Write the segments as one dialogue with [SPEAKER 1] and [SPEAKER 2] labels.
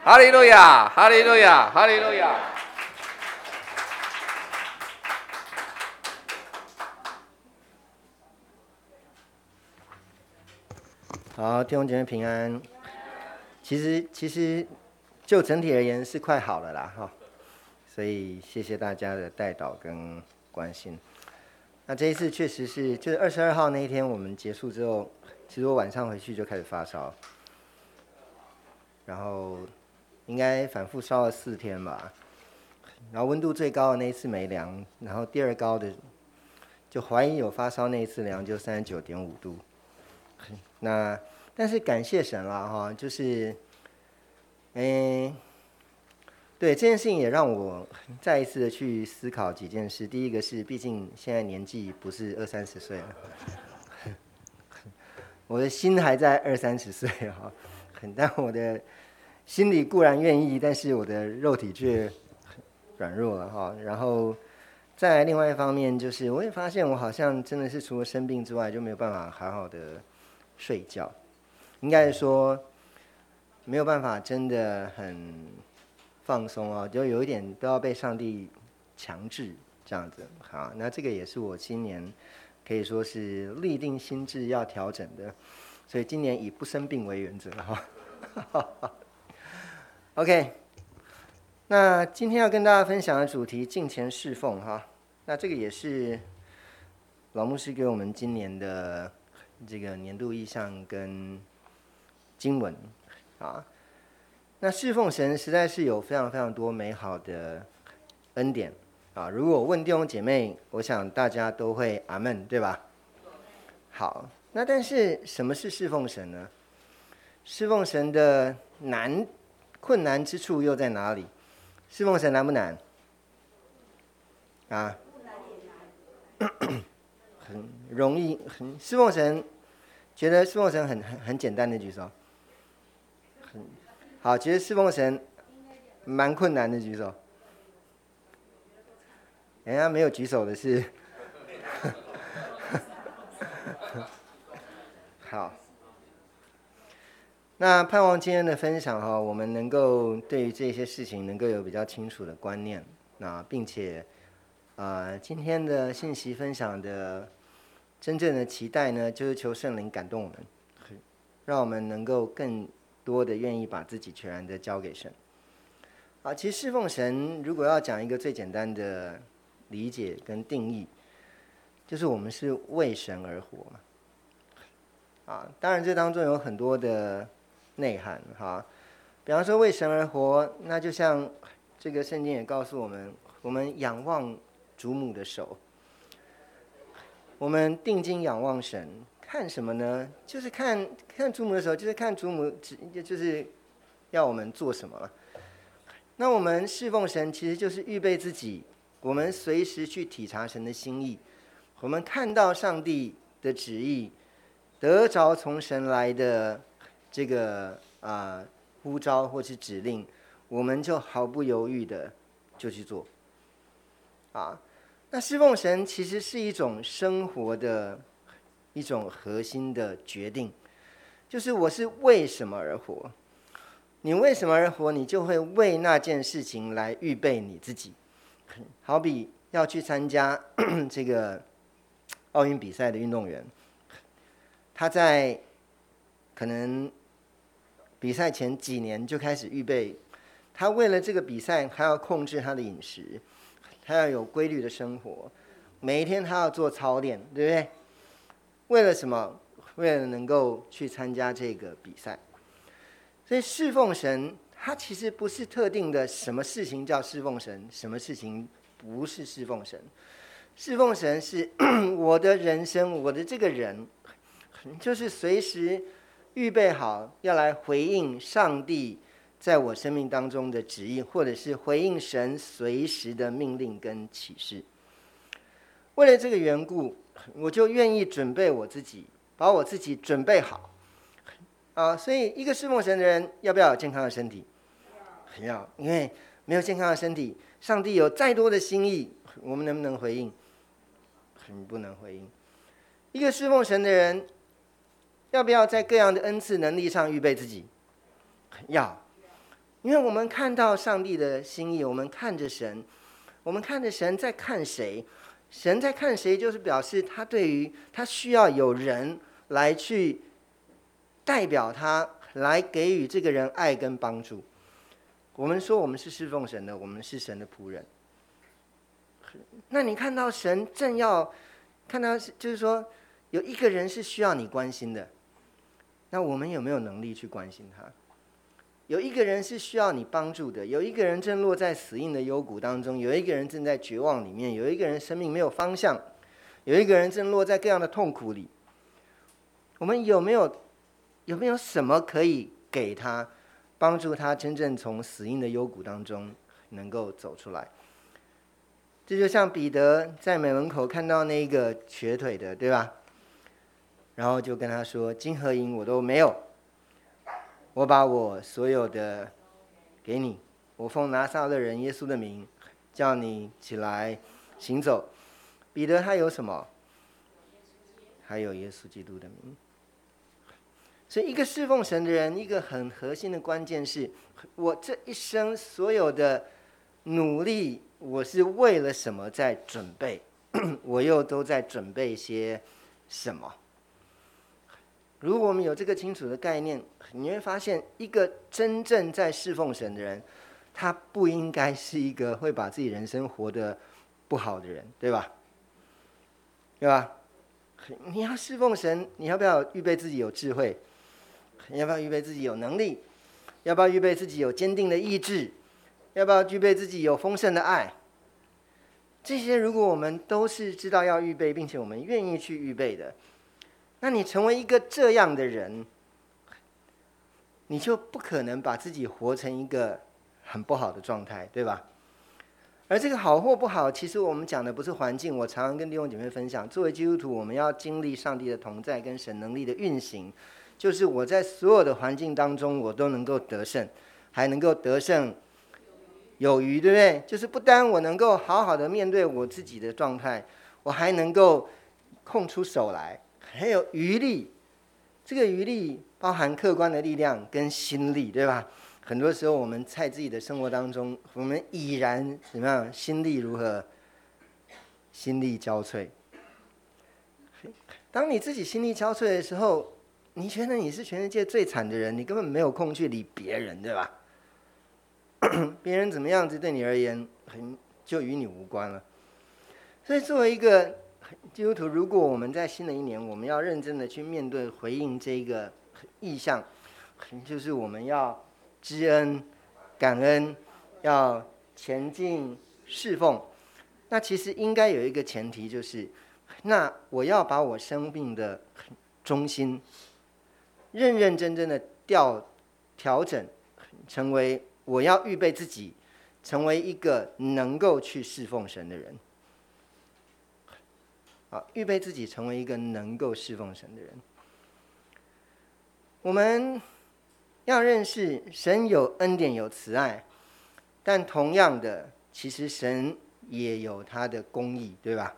[SPEAKER 1] 哈利路亚，哈利路亚，哈利路亚。
[SPEAKER 2] 好，弟兄姐妹平安。其实就整体而言是快好了啦，所以谢谢大家的代祷跟关心。那这一次确实是，就是22号那一天我们结束之后，其实我晚上回去就开始发烧，然后应该反复烧了4天吧。然后温度最高的那一次没量，然后第二高的就怀疑有发烧那一次量就39.5度。那但是感谢神啦，就是，对这件事情也让我再一次的去思考几件事。第一个是，毕竟现在年纪不是20-30岁了，我的心还在20-30岁但我的心里固然愿意，但是我的肉体却软弱了然后再来另外一方面就是，我也发现我好像真的是除了生病之外就没有办法好好的睡觉，应该是说没有办法真的很放松就有一点都要被上帝强制这样子。好，那这个也是我今年可以说是立定心志要调整的，所以今年以不生病为原则OK， 那今天要跟大家分享的主题敬虔侍奉那这个也是老牧师给我们今年的这个年度意向跟经文那侍奉神实在是有非常非常多美好的恩典如果我问弟兄姐妹，我想大家都会阿们，对吧？好，那但是什么是侍奉神呢？侍奉神的困难之处又在哪里？侍奉神难不难？很容易，侍奉神，觉得侍奉神很简单的举手。好，觉得侍奉神蛮困难的举手。人家没有举手的是好，那盼望今天的分享我们能够对于这些事情能够有比较清楚的观念，那并且今天的信息分享的真正的期待呢，就是求圣灵感动我们，让我们能够更多的愿意把自己全然的交给神其实侍奉神如果要讲一个最简单的理解跟定义，就是我们是为神而活嘛当然这当中有很多的内涵比方说为神而活，那就像这个圣经也告诉我们，我们仰望主母的手，我们定睛仰望神，看什么呢？就是看主母的手，就是看主母就是要我们做什么了。那我们侍奉神其实就是预备自己，我们随时去体察神的心意，我们看到上帝的旨意，得着从神来的这个呼召或是指令，我们就毫不犹豫的就去做那侍奉神其实是一种生活的一种核心的决定，就是我是为什么而活。你为什么而活，你就会为那件事情来预备你自己。好比要去参加这个奥运比赛的运动员，他在可能比赛前几年就开始预备，他为了这个比赛，他要控制他的饮食，他要有规律的生活，每一天他要做操练，对不对？为了什么？为了能够去参加这个比赛。所以侍奉神，它其实不是特定的什么事情叫侍奉神，什么事情不是侍奉神。侍奉神是我的人生，我的这个人，就是随时预备好要来回应上帝在我生命当中的旨意，或者是回应神随时的命令跟启示。为了这个缘故，我就愿意准备我自己，把我自己准备好所以一个侍奉神的人要不要有健康的身体？要，因为没有健康的身体，上帝有再多的心意，我们能不能回应？不能回应。一个侍奉神的人要不要在各样的恩赐能力上预备自己？要。 因为我们看到上帝的心意，我们看着神，我们看着神在看谁，神在看谁，就是表示他对于他需要有人来去代表他，来给予这个人爱跟帮助。我们说我们是侍奉神的，我们是神的仆人。那你看到神正要看到，就是说有一个人是需要你关心的，那我们有没有能力去关心他？有一个人是需要你帮助的，有一个人正落在死荫的幽谷当中，有一个人正在绝望里面，有一个人生命没有方向，有一个人正落在各样的痛苦里。我们有没有什么可以给他，帮助他真正从死荫的幽谷当中能够走出来？这就像彼得在门口看到那个瘸腿的，对吧？然后就跟他说：金和银我都没有，我把我所有的给你，我奉拿撒勒人耶稣的名叫你起来行走。彼得他有什么？还有耶稣基督的名。所以一个侍奉神的人，一个很核心的关键是，我这一生所有的努力，我是为了什么在准备？我又都在准备些什么？如果我们有这个清楚的概念，你会发现，一个真正在侍奉神的人，他不应该是一个会把自己人生活得不好的人，对吧？对吧？你要侍奉神，你要不要预备自己有智慧？你要不要预备自己有能力？要不要预备自己有坚定的意志？要不要预备自己有丰盛的爱？这些如果我们都是知道要预备，并且我们愿意去预备的，那你成为一个这样的人，你就不可能把自己活成一个很不好的状态，对吧？而这个好或不好，其实我们讲的不是环境。我常常跟弟兄姐妹分享，作为基督徒，我们要经历上帝的同在跟神能力的运行，就是我在所有的环境当中，我都能够得胜，还能够得胜有余，对不对？就是不单我能够好好的面对我自己的状态，我还能够空出手来，还有余力。这个余力包含客观的力量跟心力，对吧？很多时候我们在自己的生活当中，我们已然怎么样？心力如何？心力交瘁。当你自己心力交瘁的时候，你觉得你是全世界最惨的人，你根本没有空去理别人，对吧？别人怎么样子对你而言，就与你无关了。所以作为一个基督徒，如果我们在新的一年，我们要认真的去面对回应这个意向，就是我们要知恩感恩，要前进侍奉。那其实应该有一个前提，就是那我要把我生命的中心认认真真的调整，成为我要预备自己成为一个能够去侍奉神的人。预备自己成为一个能够侍奉神的人。我们要认识神有恩典有慈爱，但同样的，其实神也有他的公义，对吧？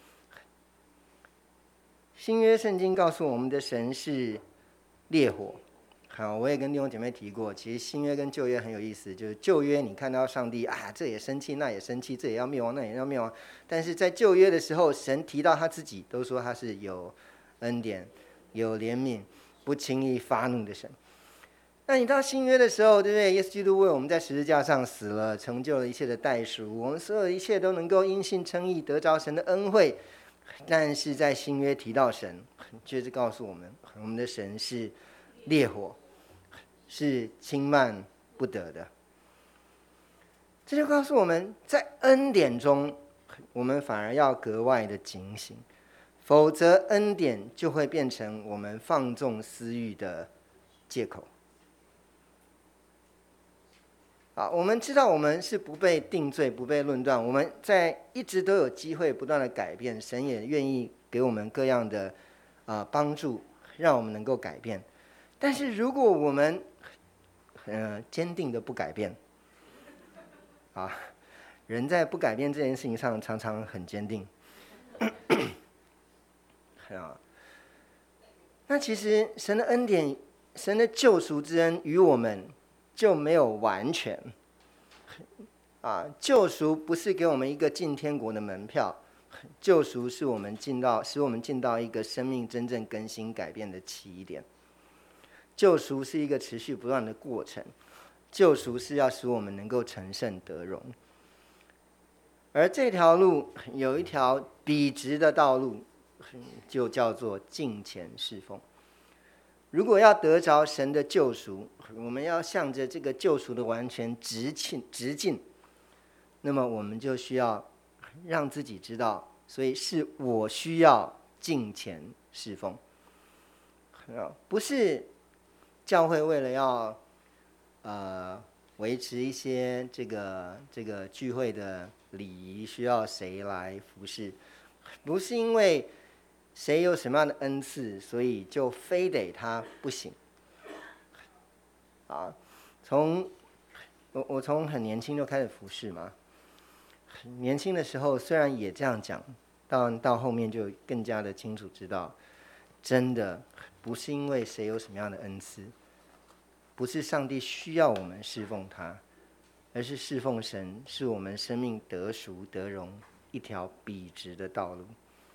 [SPEAKER 2] 新约圣经告诉我们的神是烈火。好，我也跟弟兄姐妹提过，其实新约跟旧约很有意思，就是旧约你看到上帝这也生气那也生气，这也要灭亡那也要灭亡，但是在旧约的时候，神提到他自己都说他是有恩典有怜悯不轻易发怒的神。那你到新约的时候，对不对？耶稣基督为我们在十字架上死了，成就了一切的代赎，我们所有的一切都能够因信称义，得着神的恩惠。但是在新约提到神，就是告诉我们，我们的神是烈火，是轻慢不得的。这就告诉我们，在恩典中，我们反而要格外的警醒，否则恩典就会变成我们放纵私欲的借口。我们知道我们是不被定罪不被论断，我们在一直都有机会不断的改变，神也愿意给我们各样的帮助，让我们能够改变。但是如果我们坚定的不改变，人在不改变这件事情上常常很坚定。那其实神的恩典，神的救赎之恩与我们就没有完全。救赎不是给我们一个进天国的门票，救赎是使我们进到一个生命真正更新改变的起点。救赎是一个持续不断的过程，救赎是要使我们能够成圣得荣。而这条路有一条笔直的道路，就叫做敬虔侍奉。如果要得着神的救赎，我们要向着这个救赎的完全直进，那么我们就需要让自己知道，所以是我需要敬虔侍奉，不是教会为了要维持一些这个聚会的礼仪需要谁来服侍，不是因为谁有什么样的恩赐，所以就非得他不行。我从很年轻就开始服侍嘛，年轻的时候虽然也这样讲，到后面就更加的清楚知道，真的不是因为谁有什么样的恩赐，不是上帝需要我们侍奉他，而是侍奉神是我们生命得赎得荣一条笔直的道路。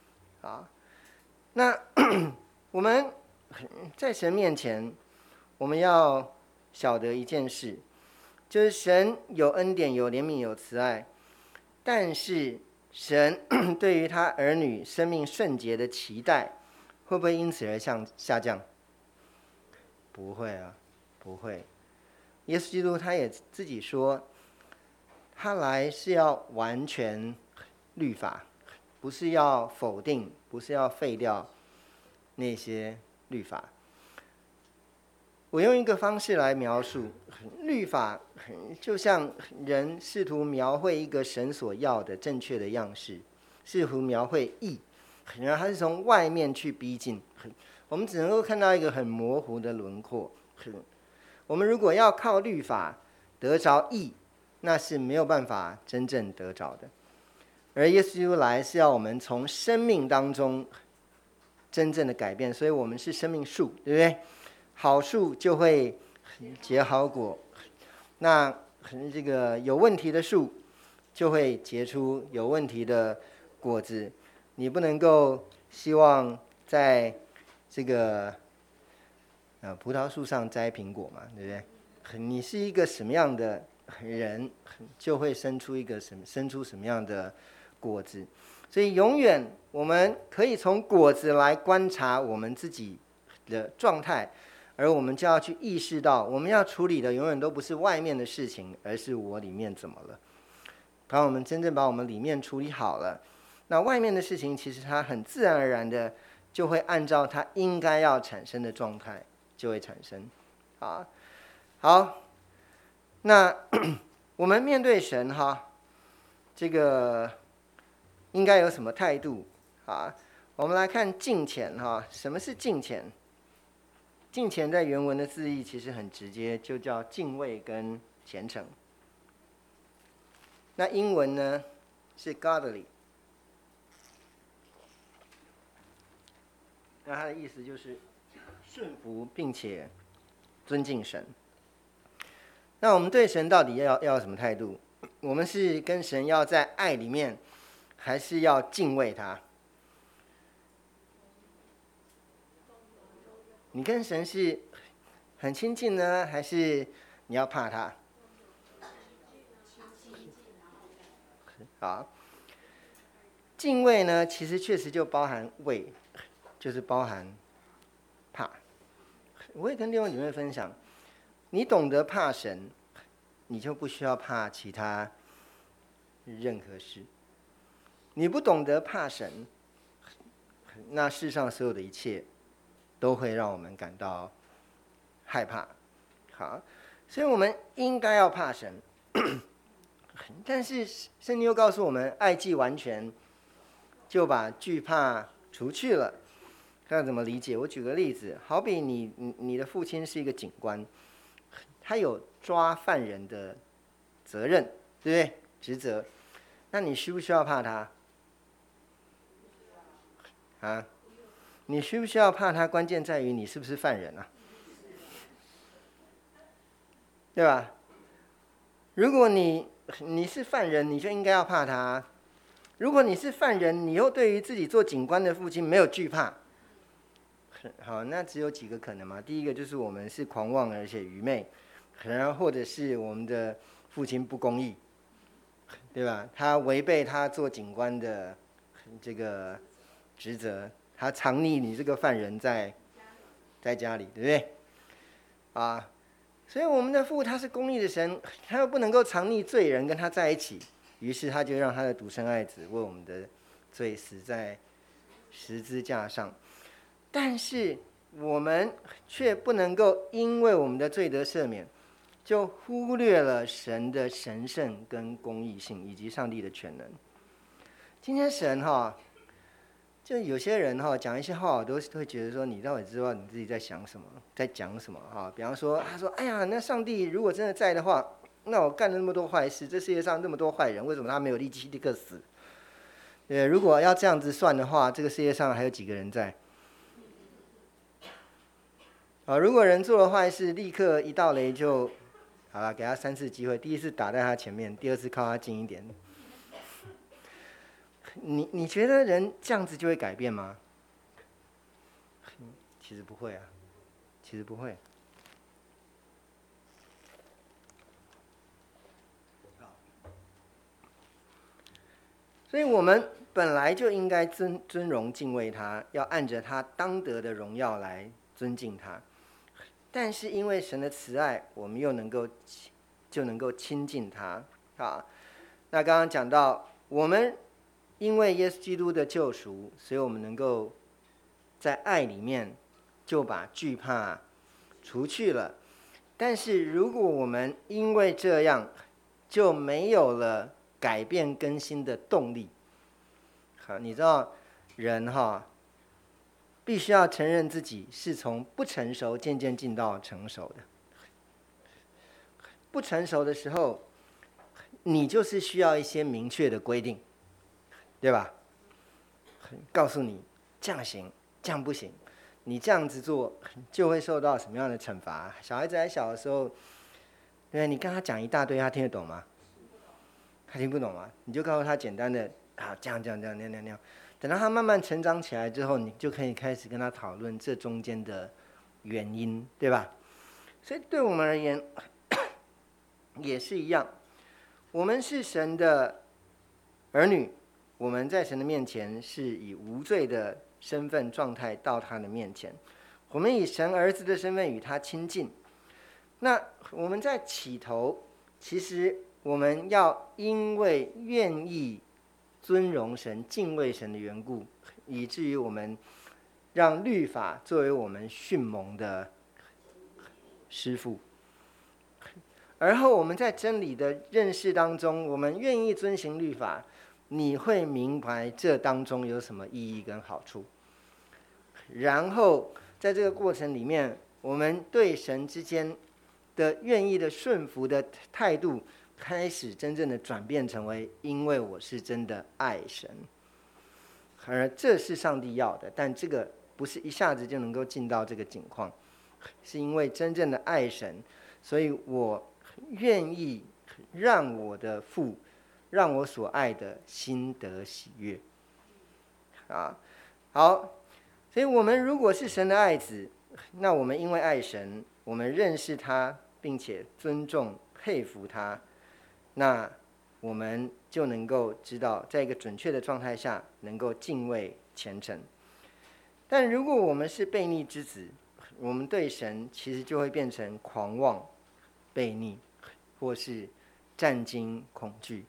[SPEAKER 2] 那我们在神面前，我们要晓得一件事，就是神有恩典、有怜悯、有慈爱，但是神对于他儿女生命圣洁的期待，会不会因此而下降？不会啊，不会。耶稣基督他也自己说，他来是要完全律法，不是要否定，不是要废掉那些律法。我用一个方式来描述，律法就像人试图描绘一个神所要的正确的样式，试图描绘义，然后它是从外面去逼近，我们只能够看到一个很模糊的轮廓。我们如果要靠律法得着义，那是没有办法真正得着的。而耶稣基督来是要我们从生命当中真正的改变，所以我们是生命树，对不对？好树就会结好果，那这个有问题的树就会结出有问题的果子。你不能够希望在这个葡萄树上摘苹果嘛，对不对？你是一个什么样的人，就会生出什么样的果子。所以永远我们可以从果子来观察我们自己的状态，而我们就要去意识到，我们要处理的永远都不是外面的事情，而是我里面怎么了。当我们真正把我们里面处理好了，那外面的事情其实它很自然而然的就会按照它应该要产生的状态就会产生。好，那我们面对神这个应该有什么态度我们来看敬虔什么是敬虔？敬虔在原文的字义其实很直接，就叫敬畏跟虔诚。那英文呢是 godly， 那它的意思就是顺服并且尊敬神。那我们对神到底要什么态度？我们是跟神要在爱里面，还是要敬畏他？你跟神是很亲近呢，还是你要怕他？敬畏呢，其实确实就包含畏，就是包含怕。我也跟弟兄姐妹分享，你懂得怕神，你就不需要怕其他任何事。你不懂得怕神，那世上所有的一切都会让我们感到害怕。所以我们应该要怕神，但是圣经又告诉我们，爱既完全，就把惧怕除去了。看怎么理解？我举个例子，好比你的父亲是一个警官，他有抓犯人的责任，对不对？职责，那你需不需要怕他？你需不需要怕他？关键在于你是不是犯人对吧？如果你是犯人，你就应该要怕他。如果你是犯人，你又对于自己做警官的父亲没有惧怕，好，那只有几个可能嘛。第一个就是我们是狂妄而且愚昧，然后或者是我们的父亲不公义，对吧？他违背他做警官的这个职责，他藏匿你这个犯人在家里，对不对？啊，所以我们的父他是公义的神，他又不能够藏匿罪人跟他在一起，于是他就让他的独生爱子为我们的罪死在十字架上。但是我们却不能够因为我们的罪得赦免，就忽略了神的神圣跟公义性以及上帝的全能。今天神就有些人讲一些话，我都会觉得说，你到底知道你自己在想什么，在讲什么比方说，他说：“哎呀，那上帝如果真的在的话，那我干了那么多坏事，这世界上那么多坏人，为什么他没有立刻死？对，如果要这样子算的话，这个世界上还有几个人在？如果人做了坏事，立刻一到雷就好了，给他3次机会，第一次打在他前面，第二次靠他近一点。你觉得人这样子就会改变吗？其实不会啊，其实不会。所以我们本来就应该尊荣敬畏他，要按着他当得的荣耀来尊敬他。但是因为神的慈爱，我们又能够亲近他那刚刚讲到，我们因为耶稣基督的救赎，所以我们能够在爱里面就把惧怕除去了。但是如果我们因为这样就没有了改变更新的动力，你知道人必须要承认自己是从不成熟渐渐进到成熟的。不成熟的时候，你就是需要一些明确的规定，对吧？告诉你这样行，这样不行，你这样子做就会受到什么样的惩罚。小孩子还小的时候，对，你跟他讲一大堆，他听得懂吗？他听不懂吗？你就告诉他简单的这样那样。等到他慢慢成长起来之后，你就可以开始跟他讨论这中间的原因，对吧？所以对我们而言也是一样，我们是神的儿女，我们在神的面前是以无罪的身份状态到他的面前，我们以神儿子的身份与他亲近。那我们在起头，其实我们要因为愿意尊荣神、敬畏神的缘故，以至于我们让律法作为我们训蒙的师父。而后我们在真理的认识当中，我们愿意遵行律法，你会明白这当中有什么意义跟好处。然后在这个过程里面，我们对神之间的愿意的顺服的态度，开始真正的转变成为，因为我是真的爱神，而这是上帝要的。但这个不是一下子就能够进到这个境况，是因为真正的爱神，所以我愿意让我的父，让我所爱的心得喜悦好，所以我们如果是神的爱子，那我们因为爱神，我们认识他，并且尊重佩服他，那我们就能够知道，在一个准确的状态下，能够敬畏虔诚。但如果我们是悖逆之子，我们对神其实就会变成狂妄、悖逆，或是战惊、恐惧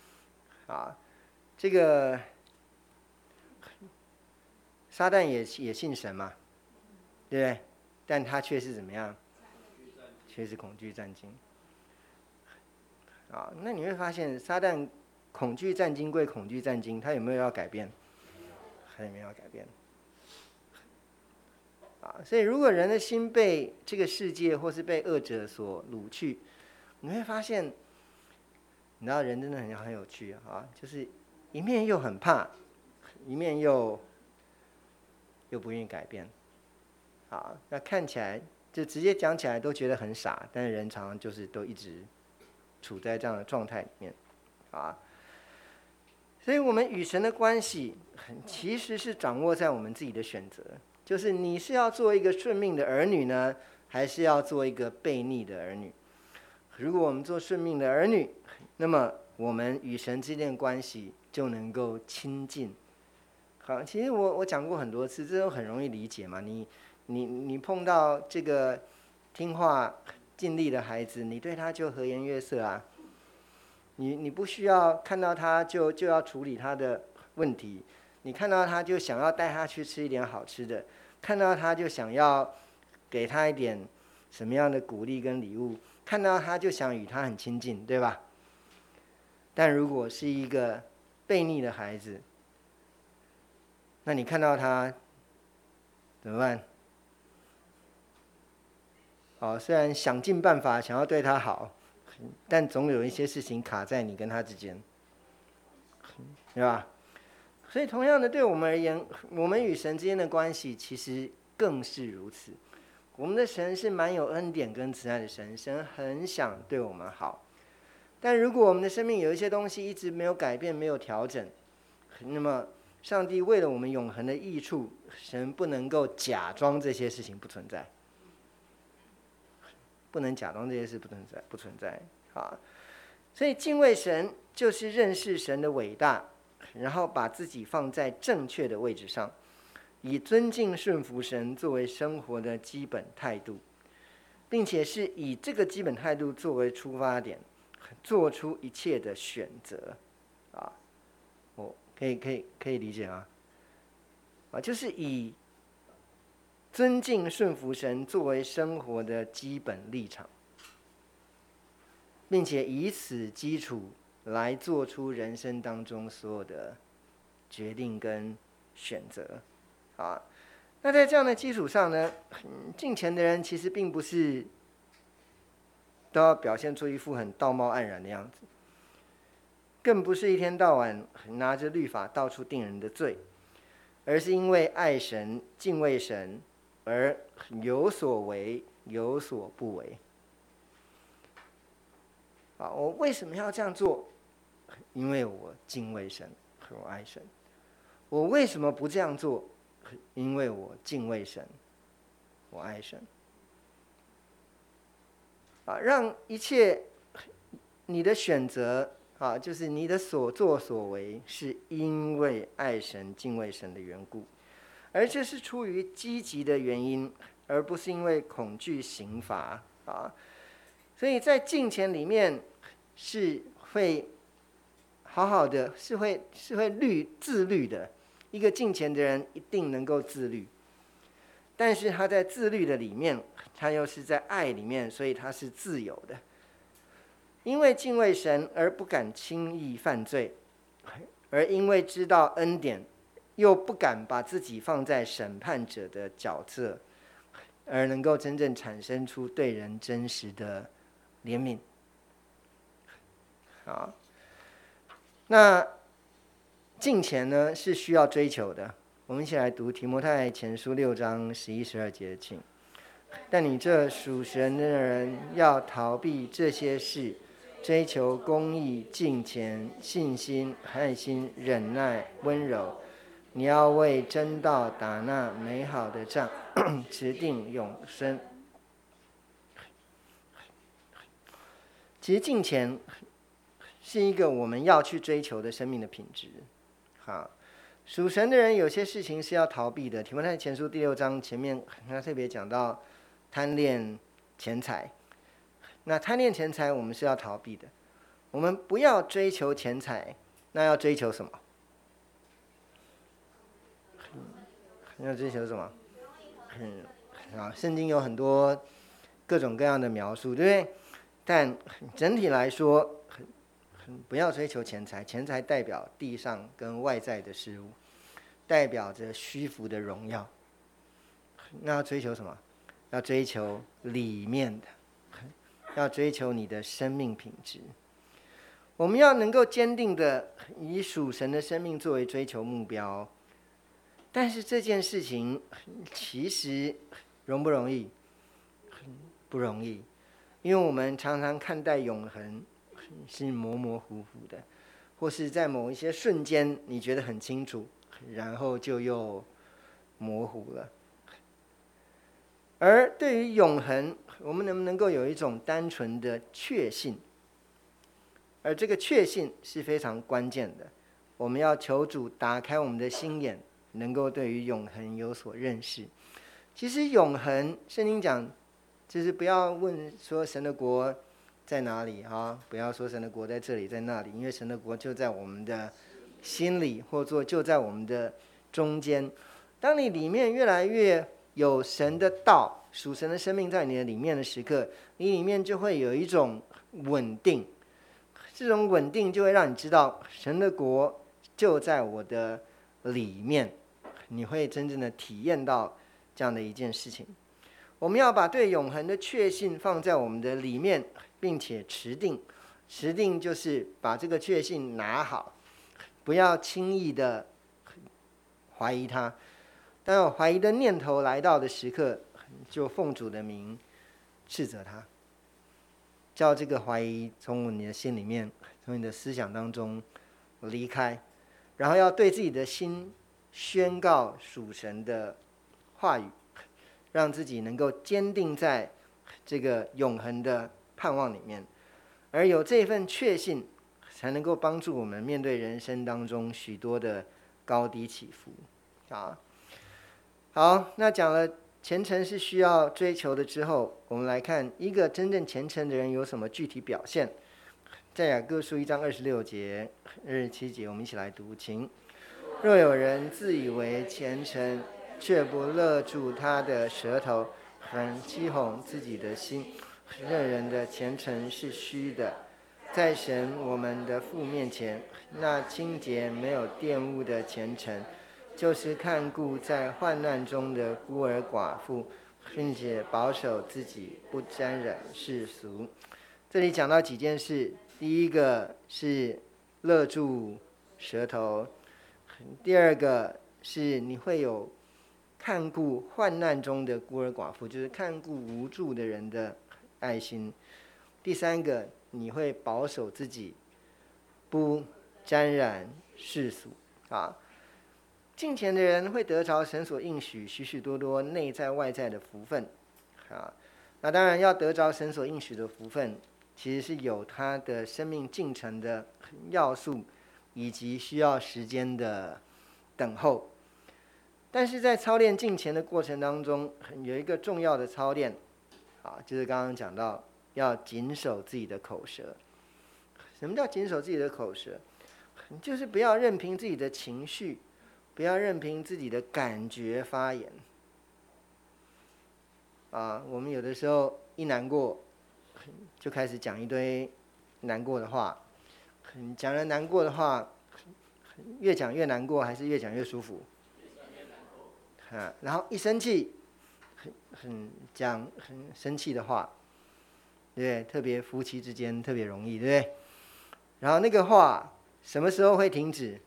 [SPEAKER 2] 这个撒旦也信神嘛，对不对？但他却是怎么样？却是恐惧战惊那你会发现，撒旦恐惧战惊归恐惧战惊，他有没有要改变？还有没有要改变？所以如果人的心被这个世界或是被恶者所掳去，你会发现，你知道人真的很有趣就是一面又很怕，一面又不愿意改变那看起来就直接讲起来都觉得很傻，但是人常常就是都一直处在这样的状态里面啊。所以我们与神的关系其实是掌握在我们自己的选择，就是你是要做一个顺命的儿女呢，还是要做一个悖逆的儿女。如果我们做顺命的儿女，那么我们与神之间的关系就能够亲近。好，其实我讲过很多次，这都很容易理解嘛。你碰到这个听话尽力的孩子，你对他就和颜悦色啊。你不需要看到他就要处理他的问题，你看到他就想要带他去吃一点好吃的，看到他就想要给他一点什么样的鼓励跟礼物，看到他就想与他很亲近，对吧？但如果是一个悖逆的孩子，那你看到他怎么办？虽然想尽办法想要对他好，但总有一些事情卡在你跟他之间，对吧？所以同样的，对我们而言，我们与神之间的关系其实更是如此。我们的神是蛮有恩典跟慈爱的神，神很想对我们好。但如果我们的生命有一些东西一直没有改变、没有调整，那么上帝为了我们永恒的益处，神不能够假装这些事情不存在，不能假装这些事不存在啊！所以敬畏神就是认识神的伟大，然后把自己放在正确的位置上，以尊敬顺服神作为生活的基本态度，并且是以这个基本态度作为出发点，做出一切的选择啊！可以理解吗？就是以尊敬顺服神作为生活的基本立场，并且以此基础来做出人生当中所有的决定跟选择啊。那在这样的基础上呢，敬虔的人其实并不是都要表现出一副很道貌岸然的样子，更不是一天到晚拿着律法到处定人的罪，而是因为爱神、敬畏神而有所为，有所不为。我为什么要这样做？因为我敬畏神，我爱神。我为什么不这样做？因为我敬畏神，我爱神。让一切你的选择就是你的所作所为，是因为爱神、敬畏神的缘故，而这是出于积极的原因，而不是因为恐惧刑罚所以在敬虔里面是会好好的，是会自律的。一个敬虔的人一定能够自律，但是他在自律的里面，他又是在爱里面，所以他是自由的。因为敬畏神而不敢轻易犯罪，而因为知道恩典，又不敢把自己放在审判者的角色，而能够真正产生出对人真实的怜悯。那敬虔呢是需要追求的。我们一起来读提摩太前书6章11、12节，请。但你这属神的人要逃避这些事，追求公义、敬虔、信心、爱心、忍耐、温柔。你要为真道打那美好的仗，持定永生。其实敬虔是一个我们要去追求的生命的品质。属神的人有些事情是要逃避的。提摩太前书第6章前面他特别讲到贪恋钱财，那贪恋钱财我们是要逃避的，我们不要追求钱财，那要追求什么？要追求什么？圣经有很多各种各样的描述，对不对？但整体来说，不要追求钱财。钱财代表地上跟外在的事物，代表着虚浮的荣耀。那要追求什么？要追求里面的，要追求你的生命品质。我们要能够坚定的以属神的生命作为追求目标。但是这件事情其实容不容易？ 不容易，因为我们常常看待永恒是模模糊糊的，或是在某一些瞬间你觉得很清楚，然后就又模糊了。而对于永恒，我们能不能够有一种单纯的确信？而这个确信是非常关键的。我们要求主打开我们的心眼，能够对于永恒有所认识。其实永恒，圣经讲，就是不要问说神的国在哪里啊，不要说神的国在这里在那里，因为神的国就在我们的心里，或者就在我们的中间。当你里面越来越有神的道、属神的生命在你的里面的时刻，你里面就会有一种稳定。这种稳定就会让你知道，神的国就在我的里面。你会真正的体验到这样的一件事情。我们要把对永恒的确信放在我们的里面，并且持定。持定就是把这个确信拿好，不要轻易的怀疑它。当有怀疑的念头来到的时刻，就奉主的名斥责他，叫这个怀疑从你的心里面，从你的思想当中离开，然后要对自己的心宣告属神的话语，让自己能够坚定在这个永恒的盼望里面，而有这份确信，才能够帮助我们面对人生当中许多的高低起伏。好，那讲了虔诚是需要追求的之后，我们来看一个真正虔诚的人有什么具体表现。在雅各书1章26节、27节，我们一起来读，请。若有人自以为虔诚，却不勒住他的舌头，反欺哄自己的心，认人的虔诚是虚的。在神我们的父面前，那清洁没有玷污的虔诚，就是看顾在患难中的孤儿寡妇，并且保守自己不沾染世俗。这里讲到几件事，第一个是勒住舌头，第二个是你会有看顾患难中的孤儿寡妇，就是看顾无助的人的爱心。第三个，你会保守自己不沾染世俗啊。敬虔的人会得着神所应许许许多多内在外在的福分啊。那当然要得着神所应许的福分，其实是有他的生命进程的要素，以及需要时间的等候。但是在操练敬虔的过程当中，有一个重要的操练啊，就是刚刚讲到要谨守自己的口舌。什么叫谨守自己的口舌？就是不要任凭自己的情绪，不要任凭自己的感觉发言啊。我们有的时候一难过，就开始讲一堆难过的话，讲了难过的话，越讲越难过，还是越讲越舒服？然后一生气，讲很生气的话，对不对？特别夫妻之间特别容易，对不对？然后那个话什么时候会停止？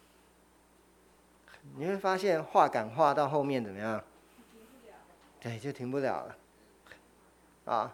[SPEAKER 2] 你会发现话赶话到后面怎么样？对，就停不了了啊。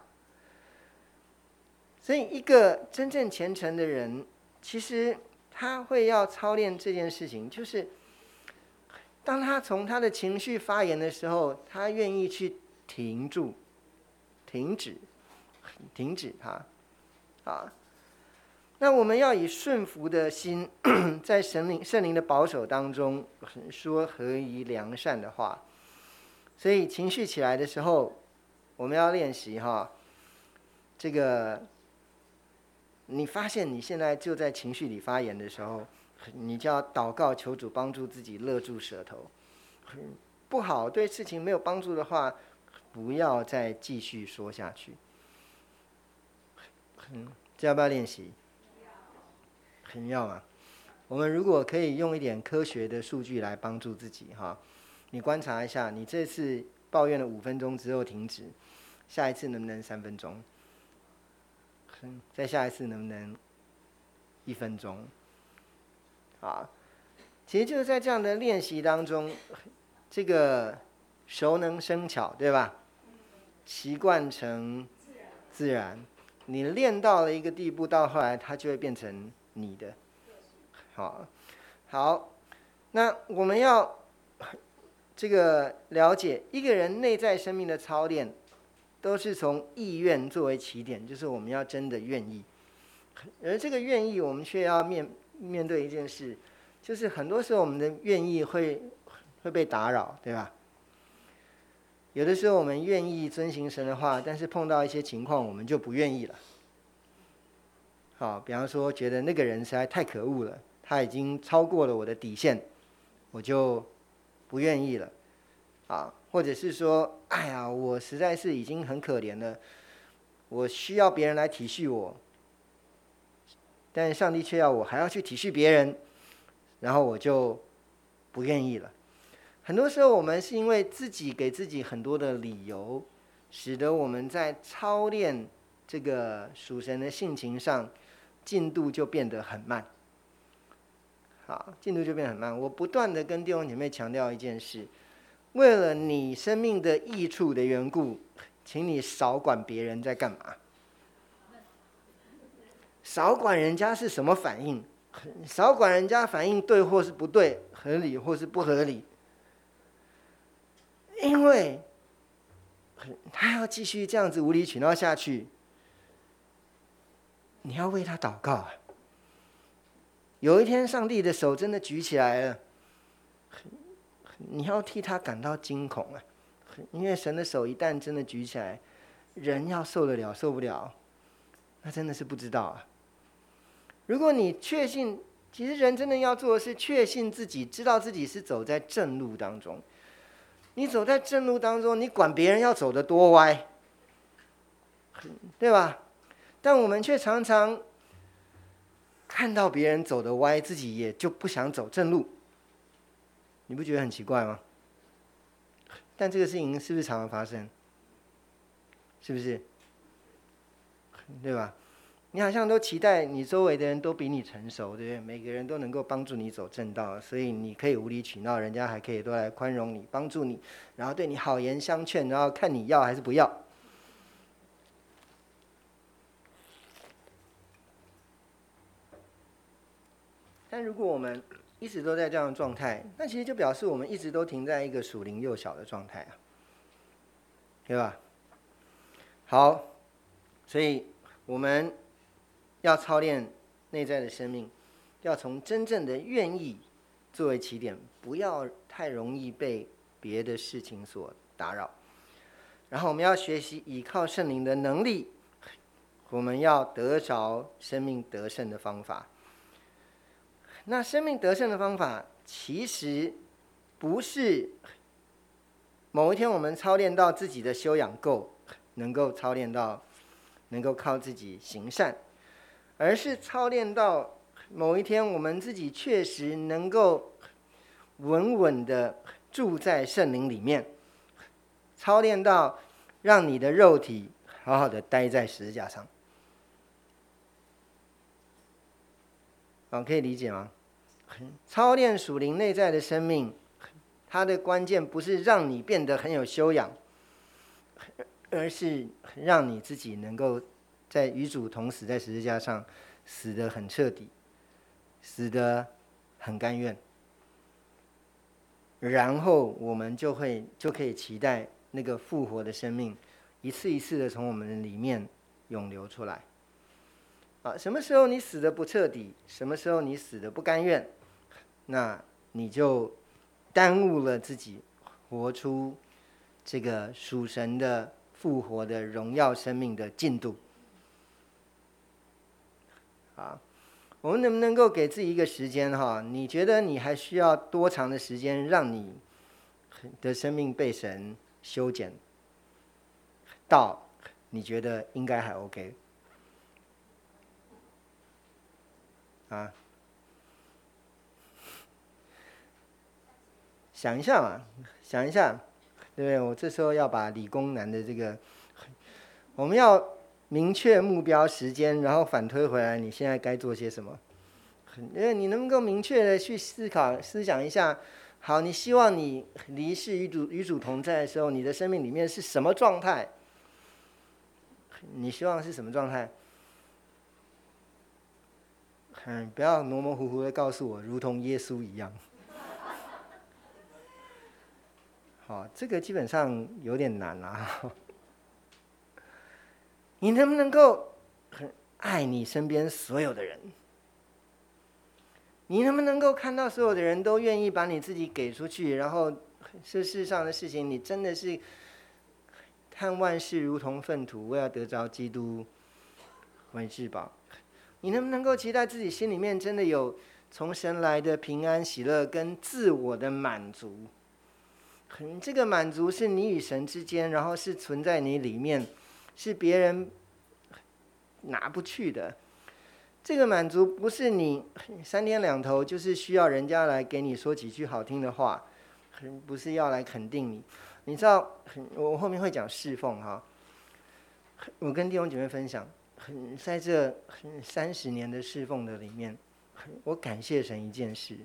[SPEAKER 2] 所以一个真正虔诚的人，其实他会要操练这件事情，就是当他从他的情绪发言的时候，他愿意去停住、停止他啊。那我们要以顺服的心，在圣灵的保守当中，说合宜良善的话。所以情绪起来的时候，我们要练习这个你发现你现在就在情绪里发言的时候，你就要祷告求主帮助自己勒住舌头。不好，对事情没有帮助的话，不要再继续说下去。这要不要练习？很要嘛。我们如果可以用一点科学的数据来帮助自己你观察一下，你这次抱怨了5分钟之后停止，下一次能不能3分钟？再下一次能不能1分钟？其实就是在这样的练习当中，这个熟能生巧，对吧？ 习惯成自然。你练到了一个地步，到后来它就会变成你的。好，那我们要这个了解一个人内在生命的操练，都是从意愿作为起点，就是我们要真的愿意。而这个愿意，我们却要面对一件事，就是很多时候我们的愿意会被打扰，对吧？有的时候我们愿意遵行神的话，但是碰到一些情况，我们就不愿意了。好，比方说觉得那个人实在太可恶了，他已经超过了我的底线，我就不愿意了。或者是说，哎呀，我实在是已经很可怜了，我需要别人来体恤我，但是上帝却要我还要去体恤别人，然后我就不愿意了。很多时候我们是因为自己给自己很多的理由，使得我们在操练这个属神的性情上进度就变得很慢。进度就变得很慢。我不断的跟弟兄姐妹强调一件事，为了你生命的益处的缘故，请你少管别人在干嘛，少管人家是什么反应，少管人家反应对或是不对，合理或是不合理，因为他要继续这样子无理取闹下去，你要为他祷告啊。有一天上帝的手真的举起来了，你要替他感到惊恐啊，因为神的手一旦真的举起来，人要受得了受不了，那真的是不知道啊。如果你确信，其实人真的要做的是确信自己，知道自己是走在正路当中。你走在正路当中，你管别人要走得多歪，对吧？但我们却常常看到别人走得歪，自己也就不想走正路，你不觉得很奇怪吗？但这个事情是不是常常发生？是不是？对吧？你好像都期待你周围的人都比你成熟，对不对？每个人都能够帮助你走正道，所以你可以无理取闹，人家还可以都来宽容你、帮助你，然后对你好言相劝，然后看你要还是不要。但如果我们一直都在这样的状态，那其实就表示我们一直都停在一个属灵幼小的状态啊，对吧？好，所以我们要操练内在的生命，要从真正的愿意作为起点，不要太容易被别的事情所打扰。然后我们要学习依靠圣灵的能力，我们要得着生命得胜的方法。那生命得胜的方法，其实不是某一天我们操练到自己的修养够，能够操练到能够靠自己行善，而是操练到某一天我们自己确实能够稳稳的住在圣灵里面，操练到让你的肉体好好的待在十字架上。可以理解吗？操练属灵内在的生命，它的关键不是让你变得很有修养，而是让你自己能够在与主同死在十字架上，死得很彻底，死得很甘愿，然后我们就可以期待那个复活的生命一次一次的从我们的里面涌流出来。什么时候你死得不彻底，什么时候你死得不甘愿，那你就耽误了自己活出这个属神的复活的荣耀生命的进度。我们能不能够给自己一个时间你觉得你还需要多长的时间让你的生命被神修剪到你觉得应该还 OK？想一下嘛，想一下，对不对？我这时候要把理工男的这个，我们要明确目标、时间，然后反推回来，你现在该做些什么？因为你能不能够明确的去思想一下，好，你希望你离世与主同在的时候，你的生命里面是什么状态？ 你希望是什么状态？不要模模糊糊的告诉我，如同耶稣一样。好，这个基本上有点难啦。你能不能够很爱你身边所有的人？你能不能够看到所有的人都愿意把你自己给出去，然后这世上的事情，你真的是看万事如同粪土，为了得着基督为至宝？你能不能够期待自己心里面真的有从神来的平安喜乐跟自我的满足？这个满足是你与神之间，然后是存在你里面，是别人拿不去的。这个满足不是你三天两头就是需要人家来给你说几句好听的话，不是要来肯定你。你知道，我后面会讲侍奉哈。我跟弟兄姐妹分享，在这30年的侍奉的里面，我感谢神一件事，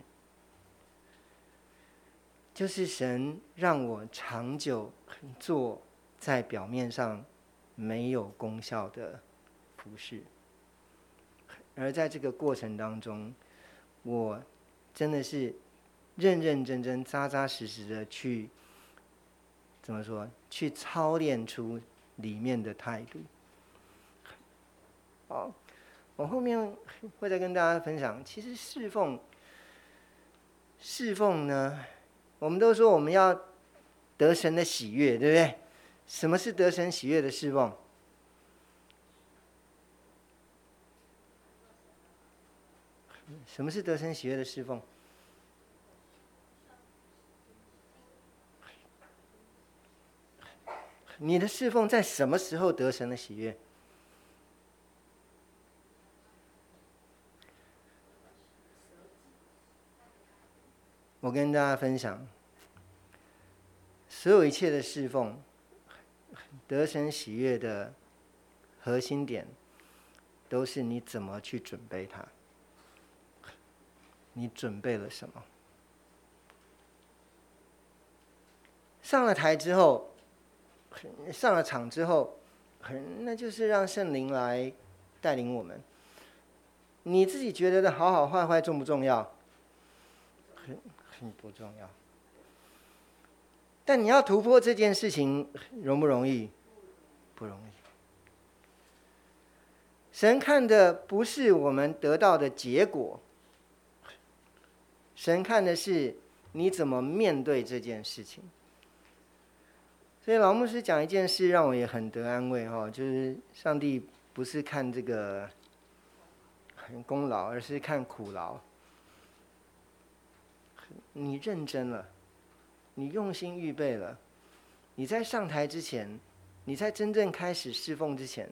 [SPEAKER 2] 就是神让我长久做在表面上没有功效的服事。而在这个过程当中，我真的是认认真真、扎扎实实的去怎么说？去操练出里面的态度。好，我后面会再跟大家分享。其实侍奉呢，我们都说我们要得神的喜悦，对不对？什么是得神喜悦的侍奉？什么是得神喜悦的侍奉？你的侍奉在什么时候得神的喜悦？我跟大家分享，所有一切的侍奉，得神喜悦的核心点，都是你怎么去准备它。你准备了什么？上了台之后，上了场之后，那就是让圣灵来带领我们。你自己觉得的好好坏坏重不重要？很不重要。但你要突破这件事情，容不容易？不容易。神看的不是我们得到的结果，神看的是你怎么面对这件事情。所以老牧师讲一件事，让我也很得安慰哈，就是上帝不是看这个功劳，而是看苦劳。你认真了，你用心预备了，你在上台之前，你在真正开始侍奉之前，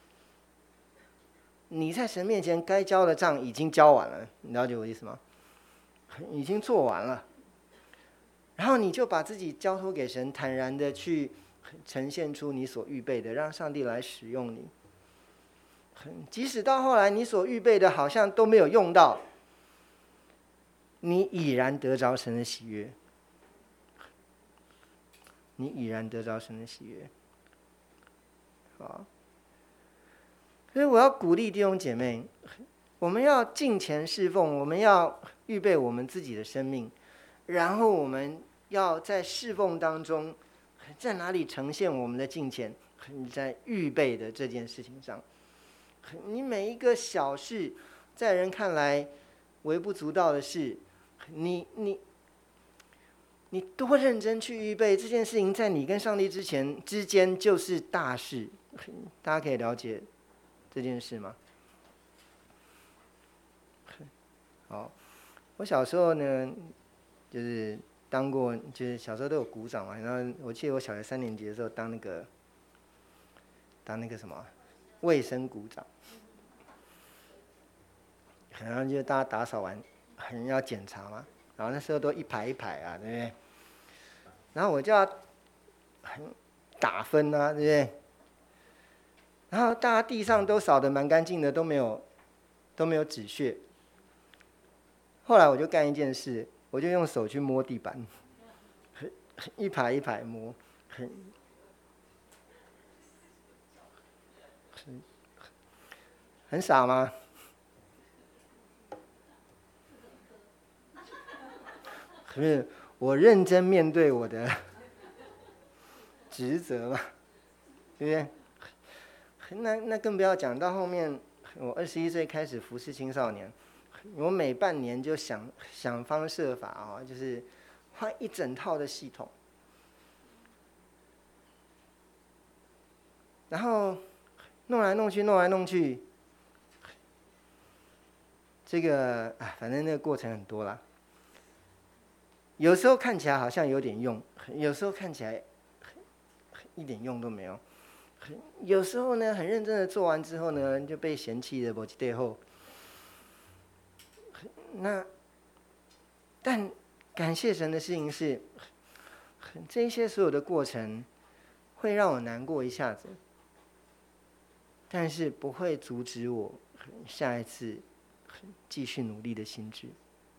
[SPEAKER 2] 你在神面前该交的账已经交完了，你了解我的意思吗？已经做完了，然后你就把自己交托给神，坦然的去呈现出你所预备的，让上帝来使用你。即使到后来你所预备的好像都没有用到，你已然得着神的喜悦，你已然得着神的喜悦。好，所以我要鼓励弟兄姐妹，我们要敬虔侍奉，我们要预备我们自己的生命，然后我们要在侍奉当中，在哪里呈现我们的敬虔，在预备的这件事情上，你每一个小事，在人看来微不足道的事，你多认真去预备这件事情，在你跟上帝之间就是大事。大家可以了解这件事吗？好，我小时候呢，就是当过，就是小时候都有鼓掌嘛。然后我记得我小学3年级的时候当那个什么卫生鼓掌，然后就大家打扫完，很要检查嘛。然后那时候都一排一排啊，对不对？然后我就要打分啊，对不对？然后大家地上都扫得蛮干净的，都没有纸屑。后来我就干一件事，我就用手去摸地板，一排一排摸， 很傻吗？可是我认真面对我的职责嘛，对不对？那更不要讲到后面，我21岁开始服侍青少年，我每半年就想方设法啊，就是画一整套的系统，然后弄来弄去，这个反正那个过程很多啦。有时候看起来好像有点用，有时候看起来一点用都没有。有时候呢，很认真的做完之后呢，就被嫌弃的没几对后。但感谢神的事情是，这一些所有的过程会让我难过一下子，但是不会阻止我下一次继续努力的心智。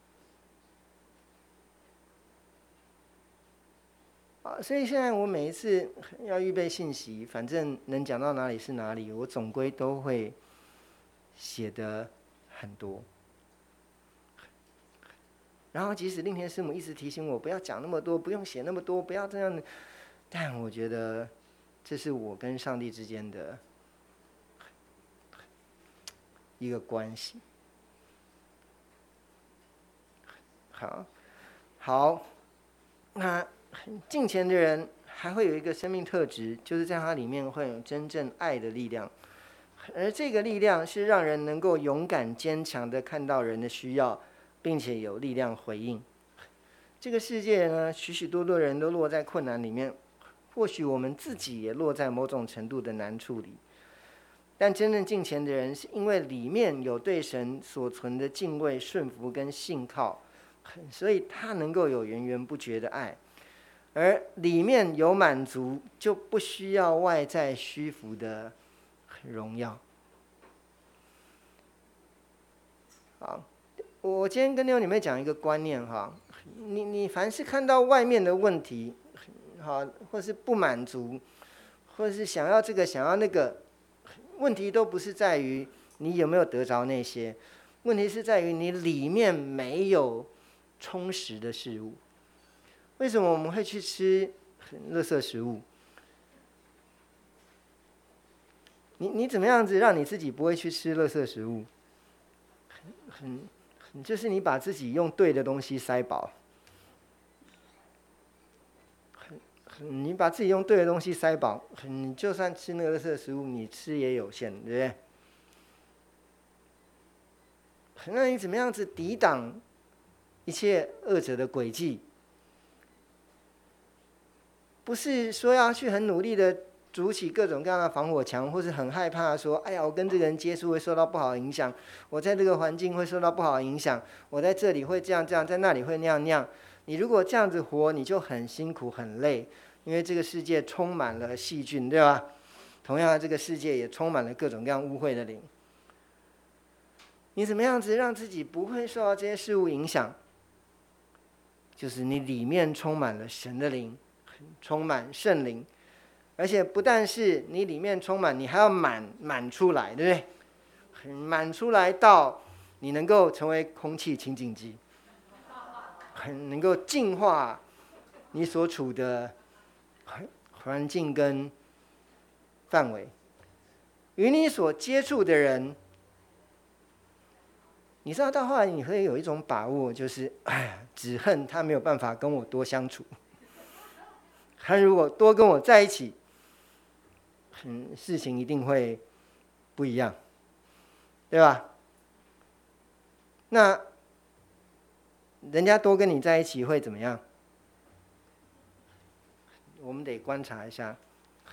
[SPEAKER 2] 所以现在我每一次要预备信息，反正能讲到哪里是哪里，我总归都会写得很多。然后即使令田师母一直提醒我不要讲那么多，不用写那么多，不要这样，但我觉得这是我跟上帝之间的一个关系。好，那敬虔的人还会有一个生命特质，就是在它里面会有真正爱的力量，而这个力量是让人能够勇敢坚强的看到人的需要，并且有力量回应。这个世界呢，许许多多人都落在困难里面，或许我们自己也落在某种程度的难处里，但真正敬虔的人是因为里面有对神所存的敬畏、顺服跟信靠，所以他能够有源源不绝的爱，而里面有满足，就不需要外在虚浮的荣耀。好，我今天跟弟兄姐妹讲一个观念哈，你凡是看到外面的问题，好，或是不满足，或是想要这个想要那个，问题都不是在于你有没有得着那些，问题是在于你里面没有充实的事物。为什么我们会去吃垃圾食物？你怎么样子让你自己不会去吃垃圾食物？就是你把自己用对的东西塞饱。你把自己用对的东西塞饱，你就算吃那个垃圾食物，你吃也有限，对不对？那你怎么样子抵挡一切恶者的诡计？不是说要去很努力的筑起各种各样的防火墙，或是很害怕说，哎呀，我跟这个人接触会受到不好的影响，我在这个环境会受到不好的影响，我在这里会这样，在那里会那样。你如果这样子活，你就很辛苦很累，因为这个世界充满了细菌，对吧？同样的，这个世界也充满了各种各样污秽的灵。你怎么样子让自己不会受到这些事物影响？就是你里面充满了神的灵，充满圣灵，而且不但是你里面充满，你还要满出来，对不对？满出来到你能够成为空气清净机，很能够净化你所处的环境跟范围，与你所接触的人，你知道到后来你会有一种把握，就是只恨他没有办法跟我多相处，他如果多跟我在一起，事情一定会不一样，对吧？那人家多跟你在一起会怎么样？我们得观察一下。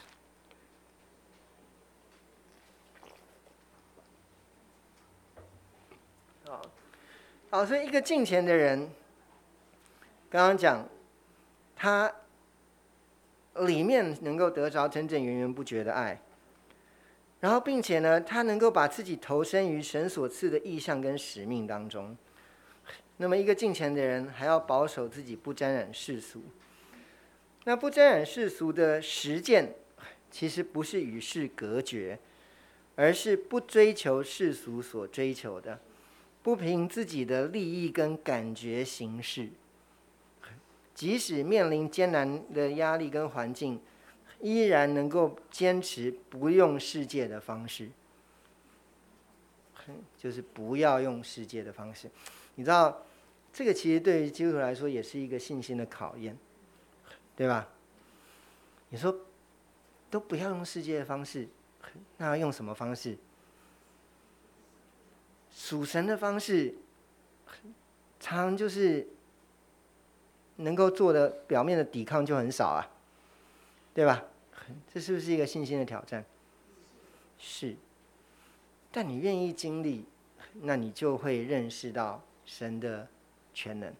[SPEAKER 2] 好，所以一个敬虔的人，刚刚讲，他里面能够得着真正源源不绝的爱，然后并且呢，他能够把自己投身于神所赐的意象跟使命当中。那么一个敬虔的人还要保守自己不沾染世俗。那不沾染世俗的实践，其实不是与世隔绝， 而是不追求世俗所追求的，不凭自己的利益跟感觉行事，即使面临艰难的压力跟环境，依然能够坚持不用世界的方式，就是不要用世界的方式。你知道，这个其实对于基督徒来说也是一个信心的考验，对吧？你说都不要用世界的方式，那要用什么方式？属神的方式，常常就是能够做的表面的抵抗就很少啊，对吧？这是不是一个信心的挑战？是。但你愿意经历，那你就会认识到神的全能。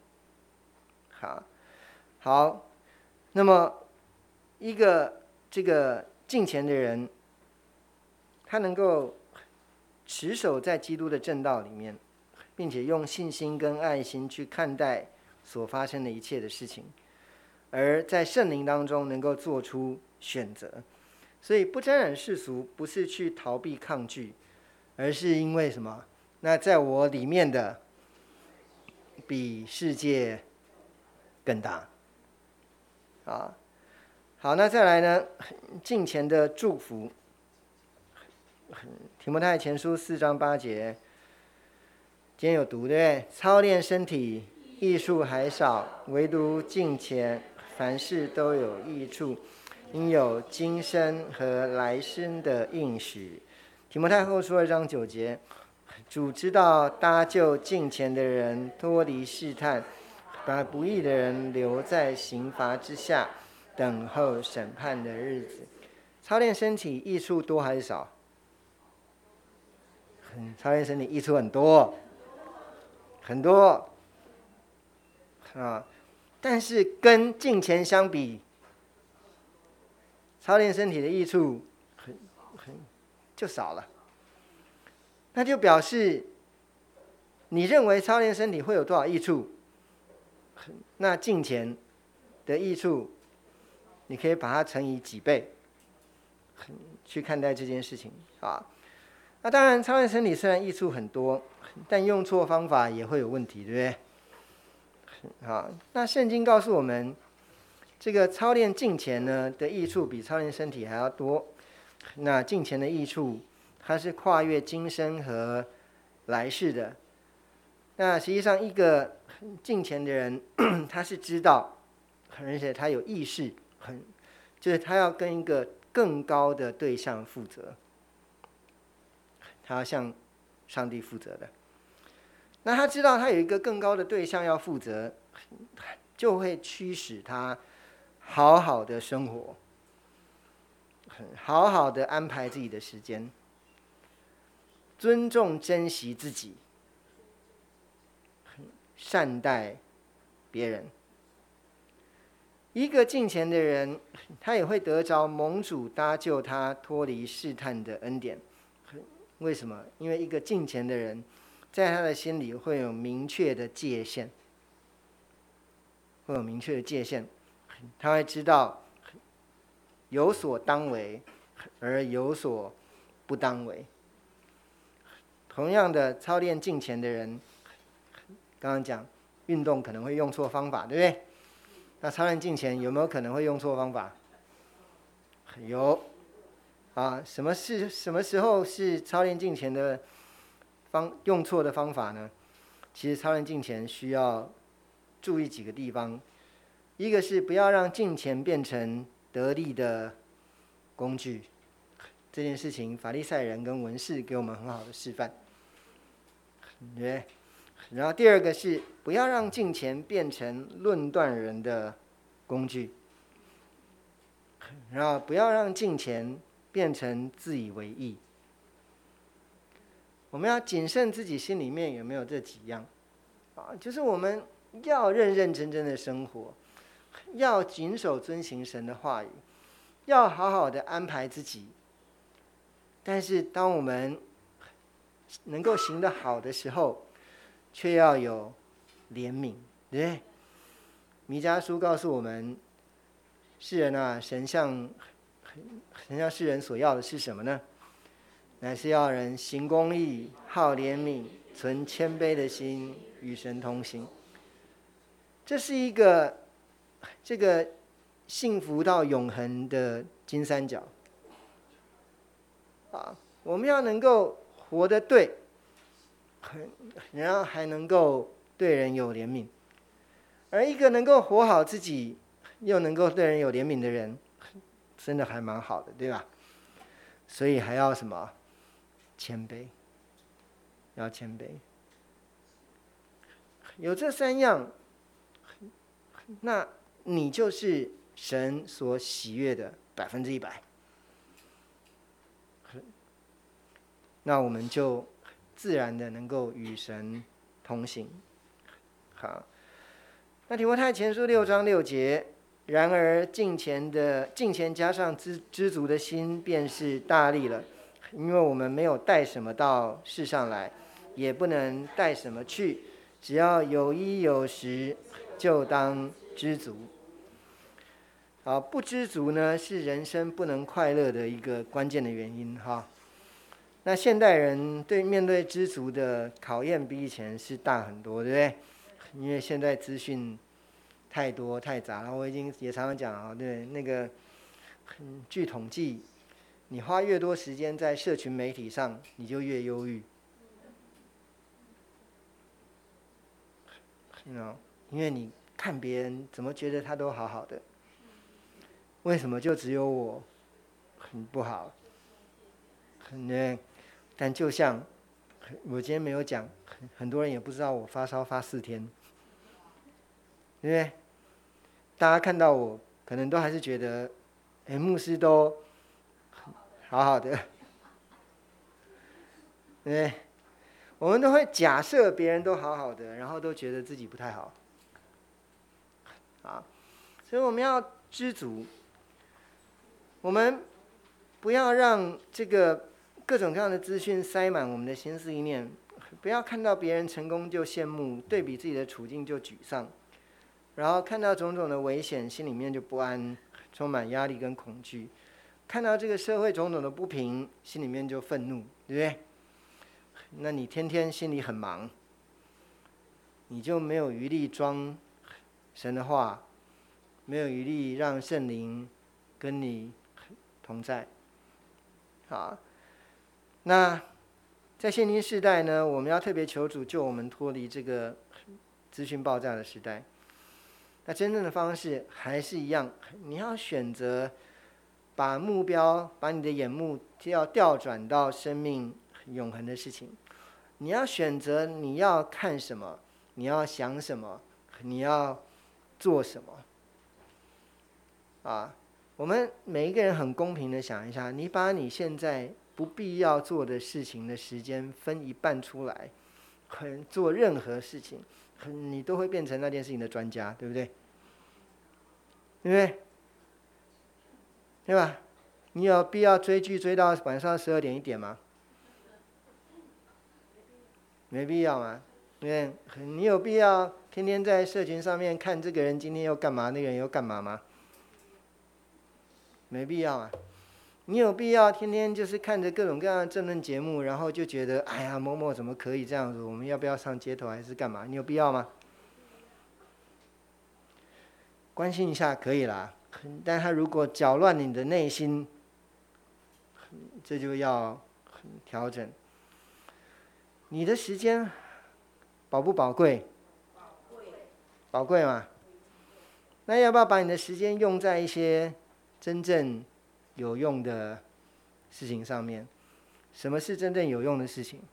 [SPEAKER 2] 好，那么一个这个敬虔的人，他能够持守在基督的正道里面，并且用信心跟爱心去看待所发生的一切的事情，而在圣灵当中能够做出选择。所以不沾染世俗，不是去逃避抗拒，而是因为什么？那在我里面的比世界更大。好，那再来呢？敬虔的祝福。提摩太前书4章8节，今天有读，对不对？操练身体，益处还少，唯独敬虔，凡事都有益处，因有今生和来生的应许。提摩太后书2章9节，主知道搭救敬虔的人脱离试探，把不义的人留在刑罚之下，等候审判的日子。操练身体益处多还是少？操练身体益处很多，很多但是跟敬虔相比，操练身体的益处就少了。那就表示你认为操练身体会有多少益处，那敬虔的益处你可以把它乘以几倍去看待这件事情啊。那当然操练身体虽然益处很多，但用错方法也会有问题，对不对？好，那圣经告诉我们，这个操练敬虔呢的益处比操练身体还要多。那敬虔的益处，它是跨越今生和来世的。那实际上一个敬虔的人，他是知道，而且他有意识，就是他要跟一个更高的对象负责，他要向上帝负责的。那他知道他有一个更高的对象要负责，就会驱使他好好的生活，好好的安排自己的时间，尊重珍惜自己，善待别人。一个敬虔的人，他也会得着蒙主搭救他脱离试探的恩典。为什么？因为一个敬虔的人，在他的心里会有明确的界限，他会知道有所当为，而有所不当为。同样的，操练敬虔的人，刚刚讲运动可能会用错方法，对不对？那操练敬虔有没有可能会用错方法？有什么时候是操练敬虔的用错的方法呢？其实操练敬虔需要注意几个地方。一个是不要让敬虔变成得利的工具，这件事情法利赛人跟文士给我们很好的示范，对。然后第二个是不要让敬虔变成论断人的工具，然后不要让敬虔变成自以为意。我们要谨慎自己心里面有没有这几样就是我们要认认真真的生活，要谨守遵行神的话语，要好好的安排自己。但是当我们能够行得好的时候，却要有怜悯，对不对？弥迦书告诉我们，世人神向世人所要的是什么呢？ 乃是要人行公义，好怜悯，存谦卑的心，与神同行。这是一个这个幸福到永恒的金三角啊！我们要能够活得对，然后还能够对人有怜悯。而一个能够活好自己，又能够对人有怜悯的人，真的还蛮好的，对吧？所以还要什么？谦卑，要谦卑。有这三样，那你就是神所喜悦的100%。那我们就自然的能够与神同行。好，那提摩太前书6章6节，然而敬虔加上知足的心，便是大利了。因为我们没有带什么到世上来，也不能带什么去，只要有衣有食，就当知足。好，不知足呢，是人生不能快乐的一个关键的原因哈。那现代人面对知足的考验比以前是大很多，对不对？因为现在资讯太多太杂了，我已经也常常讲啊，对那个，据统计，你花越多时间在社群媒体上，你就越忧郁。因为你看别人怎么觉得他都好好的，为什么就只有我很不好？但就像我今天没有讲，很多人也不知道我发烧发4天，对不对？大家看到我，可能都还是觉得，牧师都好好的，对不对？我们都会假设别人都好好的，然后都觉得自己不太好，啊，所以我们要知足，我们不要让这个各种各样的资讯塞满我们的心思意念，不要看到别人成功就羡慕，对比自己的处境就沮丧，然后看到种种的危险，心里面就不安，充满压力跟恐惧，看到这个社会种种的不平，心里面就愤怒，对不对？那你天天心里很忙，你就没有余力装神的话，没有余力让圣灵跟你同在。好，那在现今世代呢，我们要特别求主救我们脱离这个资讯爆炸的时代。那真正的方式还是一样，你要选择把目标，把你的眼目要调转到生命永恒的事情。你要选择你要看什么，你要想什么，你要做什么。啊，我们每一个人很公平的想一下，你把你现在不必要做的事情的时间分一半出来，做任何事情，你都会变成那件事情的专家，对不对？对不对？对吧？你有必要追剧追到晚上12点1点吗？没必要嘛，对不对？你有必要天天在社群上面看这个人今天又干嘛，那个人又干嘛吗？没必要啊。你有必要天天就是看着各种各样的政论节目，然后就觉得哎呀某某怎么可以这样子，我们要不要上街头还是干嘛？你有必要吗？关心一下可以啦，但他如果搅乱你的内心，这就要调整。你的时间宝不宝贵？宝贵嘛。那要不要把你的时间用在一些真正有用的事情上面？什么是真正有用的事情？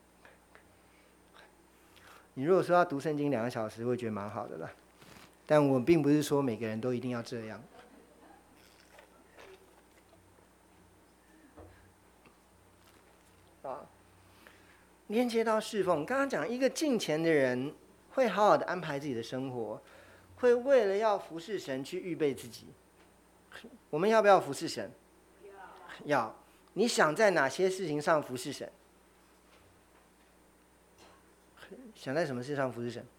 [SPEAKER 2] 你如果说要读圣经2个小时，会觉得蛮好的啦。但我并不是说每个人都一定要这样。啊，连接到侍奉，刚刚讲一个敬虔的人会好好的安排自己的生活，会为了要服侍神去预备自己。我们要不要服侍神？要。你想在哪些事情上服侍神？想在什么事上服侍神？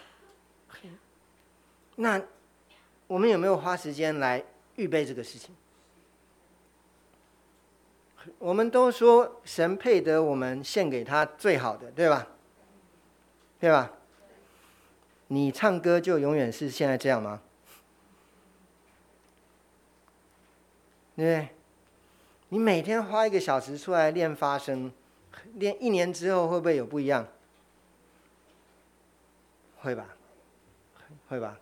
[SPEAKER 2] 那我们有没有花时间来预备这个事情？ 我们都说神配得我们献给他最好的，对吧？对吧？你唱歌就永远是现在这样吗？对不对？你每天花1个小时出来练发声，练1年之后会不会有不一样？会吧，会吧。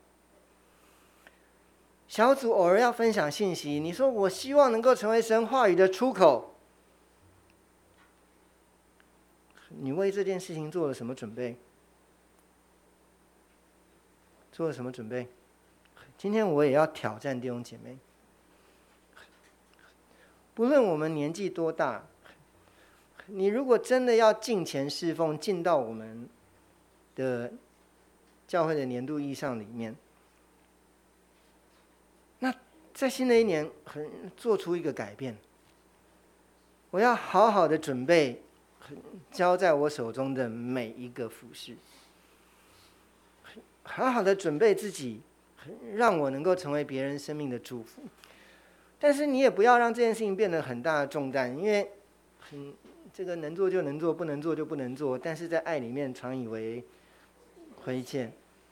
[SPEAKER 2] 小组偶尔要分享信息，你说我希望能够成为神话语的出口，你为这件事情做了什么准备？做了什么准备？今天我也要挑战弟兄姐妹，不论我们年纪多大，你如果真的要敬虔侍奉，进到我们的教会的年度意向里面，那在新的一年做出一个改变，我要好好的准备交在我手中的每一个服事，好好的准备自己，让我能够成为别人生命的祝福。但是你也不要让这件事情变得很大的重担，因为这个能做就能做，不能做就不能做。但是在爱里面常以为亏欠。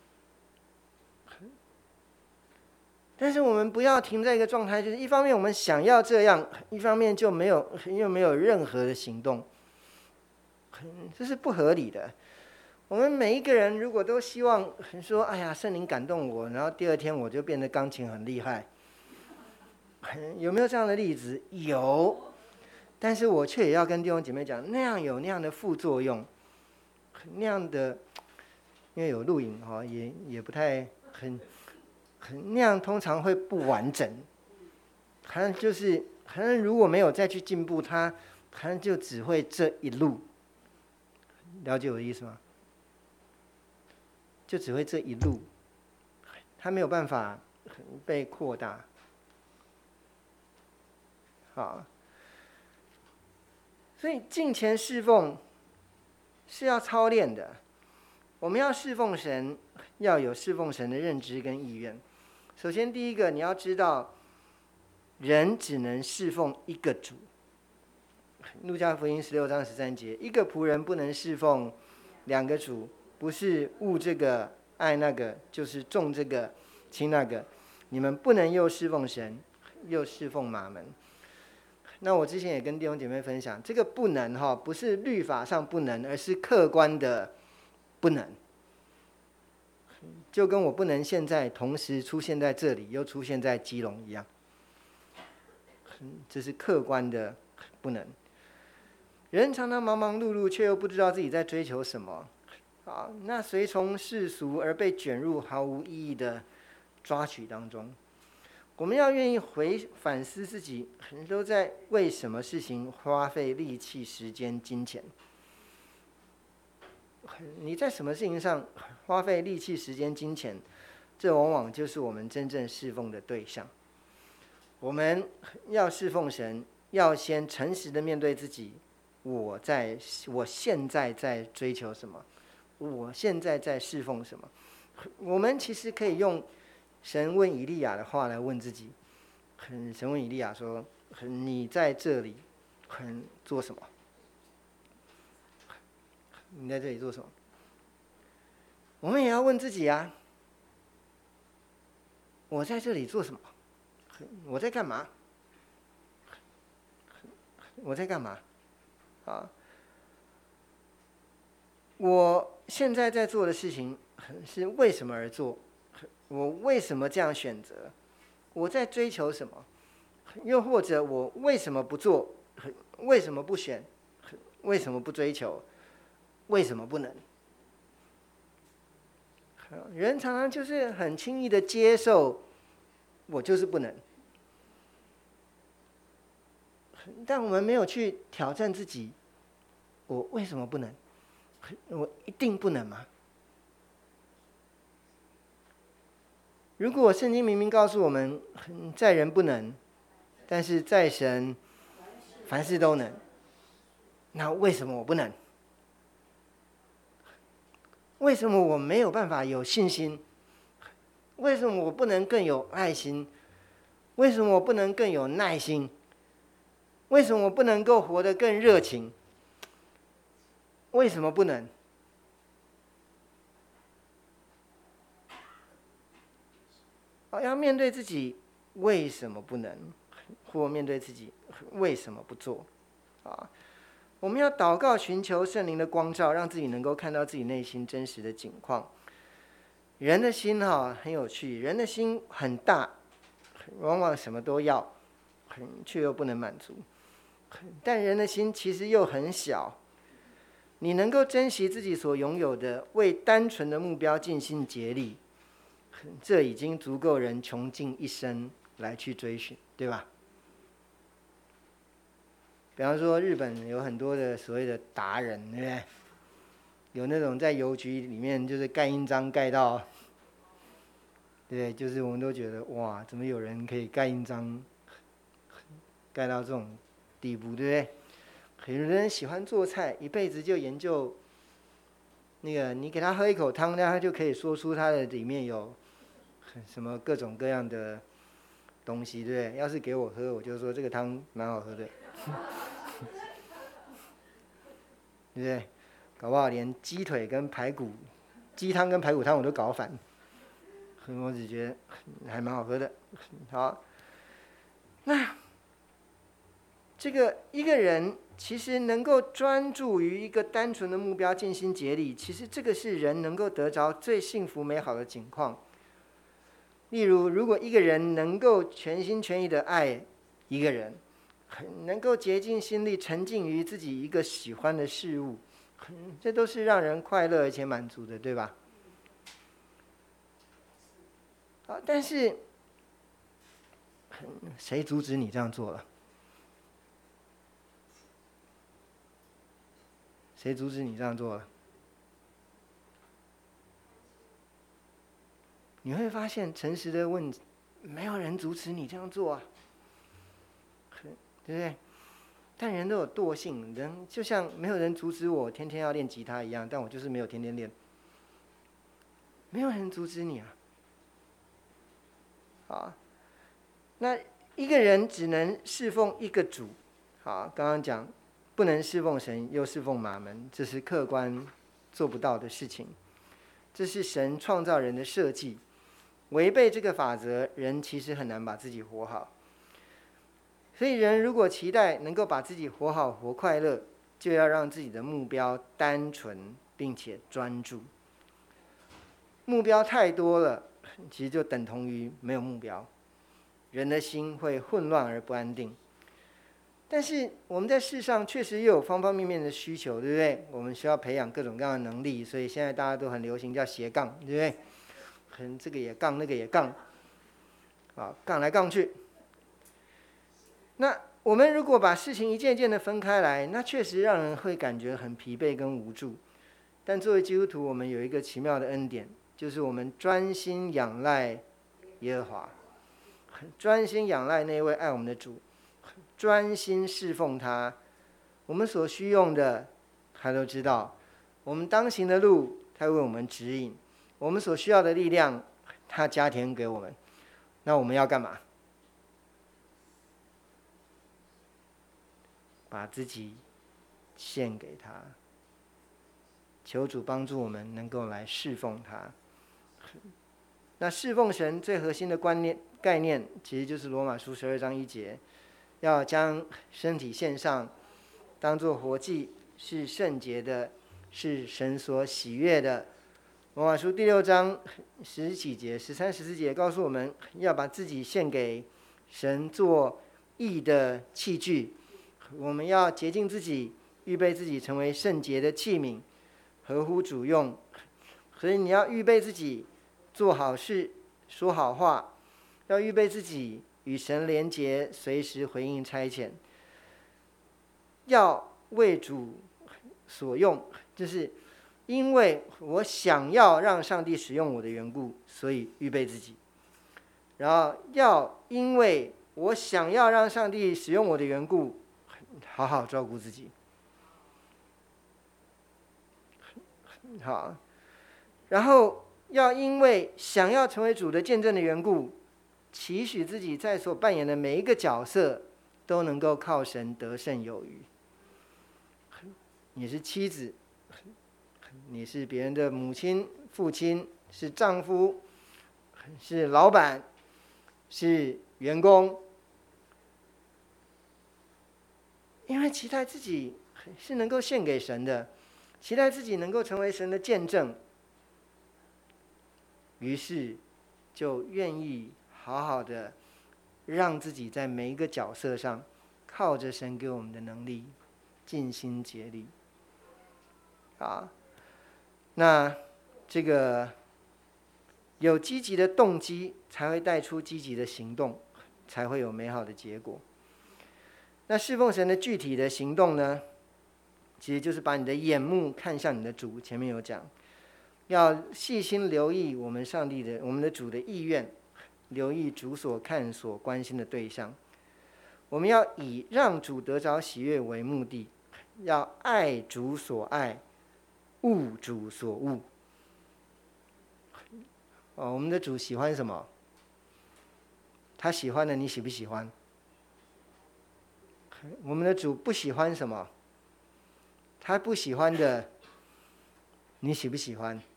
[SPEAKER 2] 但是我们不要停在一个状态，就是一方面我们想要这样，一方面又没有任何的行动，这是不合理的。我们每一个人如果都希望说，哎呀，圣灵感动我，然后第2天我就变得钢琴很厉害，有没有这样的例子？有，但是我却也要跟弟兄姐妹讲，那样有那样的副作用，那样的，因为有录影哈，也不太那样通常会不完整，好像如果没有再去进步，他好像就只会这一路，了解我的意思吗？就只会这一路，他没有办法被扩大。好，所以敬虔侍奉是要操练的。我们要侍奉神，要有侍奉神的认知跟意愿。首先，第一个你要知道，人只能侍奉一个主。路加福音16章13节，一个仆人不能侍奉2个主，不是恶这个爱那个，就是重这个轻那个。你们不能又侍奉神，又侍奉马门。那我之前也跟弟兄姐妹分享，这个不能不是律法上不能，而是客观的不能。就跟我不能现在同时出现在这里，又出现在基隆一样，这是客观的不能。人常常忙忙碌碌，却又不知道自己在追求什么。好，那随从世俗而被卷入毫无意义的抓取当中。我们要愿意反思自己，都在为什么事情花费力气、时间、金钱。你在什么事情上花费力气、时间、金钱，这往往就是我们真正侍奉的对象。我们要侍奉神，要先诚实的面对自己，我现在在追求什么，我现在在侍奉什么。我们其实可以用神问以利亚的话来问自己。神问以利亚说，你在这里做什么？你在这里做什么？我们也要问自己啊，我在这里做什么？我在干嘛？我在干嘛？啊，我现在在做的事情是为什么而做？我为什么这样选择？我在追求什么？又或者我为什么不做？为什么不选？为什么不追求？为什么不能？人常常就是很轻易的接受，我就是不能。但我们没有去挑战自己，我为什么不能？我一定不能吗？如果圣经明明告诉我们，在人不能，但是在神凡事都能，那为什么我不能？为什么我没有办法有信心？为什么我不能更有爱心？为什么我不能更有耐心？ 为什么我不能够活得更热情？为什么不能？要面对自己为什么不能，或面对自己为什么不做我们要祷告，寻求圣灵的光照，让自己能够看到自己内心真实的景况。人的心很有趣，人的心很大，往往什么都要，却又不能满足。但人的心其实又很小，你能够珍惜自己所拥有的，为单纯的目标尽心竭力，这已经足够人穷尽一生来去追寻，对吧？比方说日本有很多的所谓的达人，对不对？有那种在邮局里面就是盖印章盖到，对不对？就是我们都觉得哇，怎么有人可以盖印章盖到这种地步，对不对？有人喜欢做菜，一辈子就研究那个，你给他喝一口汤，那他就可以说出它的里面有什么各种各样的东西，对不对？要是给我喝，我就说这个汤蛮好喝的，对不对？搞不好连鸡腿跟排骨、鸡汤跟排骨汤我都搞反，我只觉得还蛮好喝的。好，那这个一个人其实能够专注于一个单纯的目标，尽心竭力，其实这个是人能够得着最幸福美好的境况。例如，如果一个人能够全心全意的爱一个人，能够竭尽心力沉浸于自己一个喜欢的事物，这都是让人快乐而且满足的，对吧？但是谁阻止你这样做了？谁阻止你这样做了？你会发现，诚实的问，没有人阻止你这样做对不对？但人都有惰性，人就像没有人阻止我天天要练吉他一样，但我就是没有天天练。没有人阻止你那一个人只能侍奉一个主。刚刚讲不能侍奉神又侍奉马门，这是客观做不到的事情。这是神创造人的设计，违背这个法则，人其实很难把自己活好。所以人如果期待能够把自己活好活快乐，就要让自己的目标单纯并且专注。目标太多了，其实就等同于没有目标，人的心会混乱而不安定。但是我们在世上确实又有方方面面的需求，对不对？我们需要培养各种各样的能力，所以现在大家都很流行叫斜杠，对不对？可能这个也杠，那个也杠，杠来杠去。那我们如果把事情一件件的分开来，那确实让人会感觉很疲惫跟无助。但作为基督徒，我们有一个奇妙的恩典，就是我们专心仰赖耶和华，专心仰赖那位爱我们的主，专心侍奉他。我们所需用的他都知道，我们当行的路他为我们指引，我们所需要的力量他加添给我们。那我们要干嘛？把自己献给他，求主帮助我们能够来侍奉他。那侍奉神最核心的概念，其实就是罗马书12章1节，要将身体献上，当作活祭，是圣洁的，是神所喜悦的。罗马书第6章10几节、13、14节告诉我们，要把自己献给神，做义的器具。我们要洁净自己，预备自己成为圣洁的器皿，合乎主用。所以你要预备自己做好事，说好话，要预备自己与神连结，随时回应差遣，要为主所用，就是因为我想要让上帝使用我的缘故，所以预备自己。然后要因为我想要让上帝使用我的缘故，好好照顾自己。好，然后要因为想要成为主的见证的缘故，期许自己在所扮演的每一个角色都能够靠神得胜有余。你是妻子，你是别人的母亲、父亲，是丈夫，是老板，是员工，因为期待自己是能够献给神的，期待自己能够成为神的见证，于是就愿意好好的让自己在每一个角色上靠着神给我们的能力尽心竭力那这个有积极的动机才会带出积极的行动，才会有美好的结果。那侍奉神的具体的行动呢，其实就是把你的眼目看向你的主，前面有讲，要细心留意我们的主的意愿，留意主所看所关心的对象。我们要以让主得着喜悦为目的，要爱主所爱，恶主所恶。我们的主喜欢什么？他喜欢的你喜不喜欢？我们的主不喜欢什么？他不喜欢的你喜不喜欢？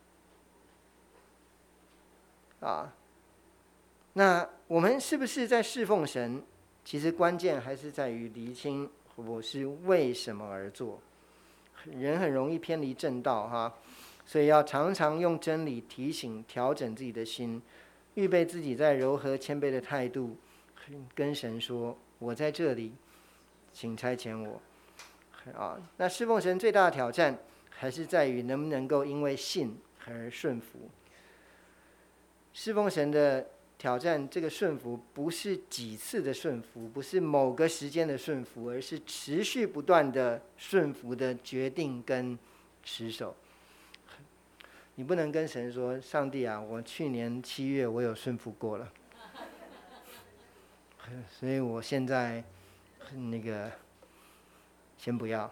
[SPEAKER 2] 那我们是不是在侍奉神？其实关键还是在于厘清我是为什么而做。人很容易偏离正道所以要常常用真理提醒调整自己的心，预备自己在柔和谦卑的态度跟神说，我在这里，请差遣我那侍奉神最大的挑战还是在于能不能够因为信而顺服。侍奉神的挑战，这个顺服不是几次的顺服，不是某个时间的顺服，而是持续不断的顺服的决定跟持守。你不能跟神说，上帝啊，我去年7月我有顺服过了，所以我现在那个先不要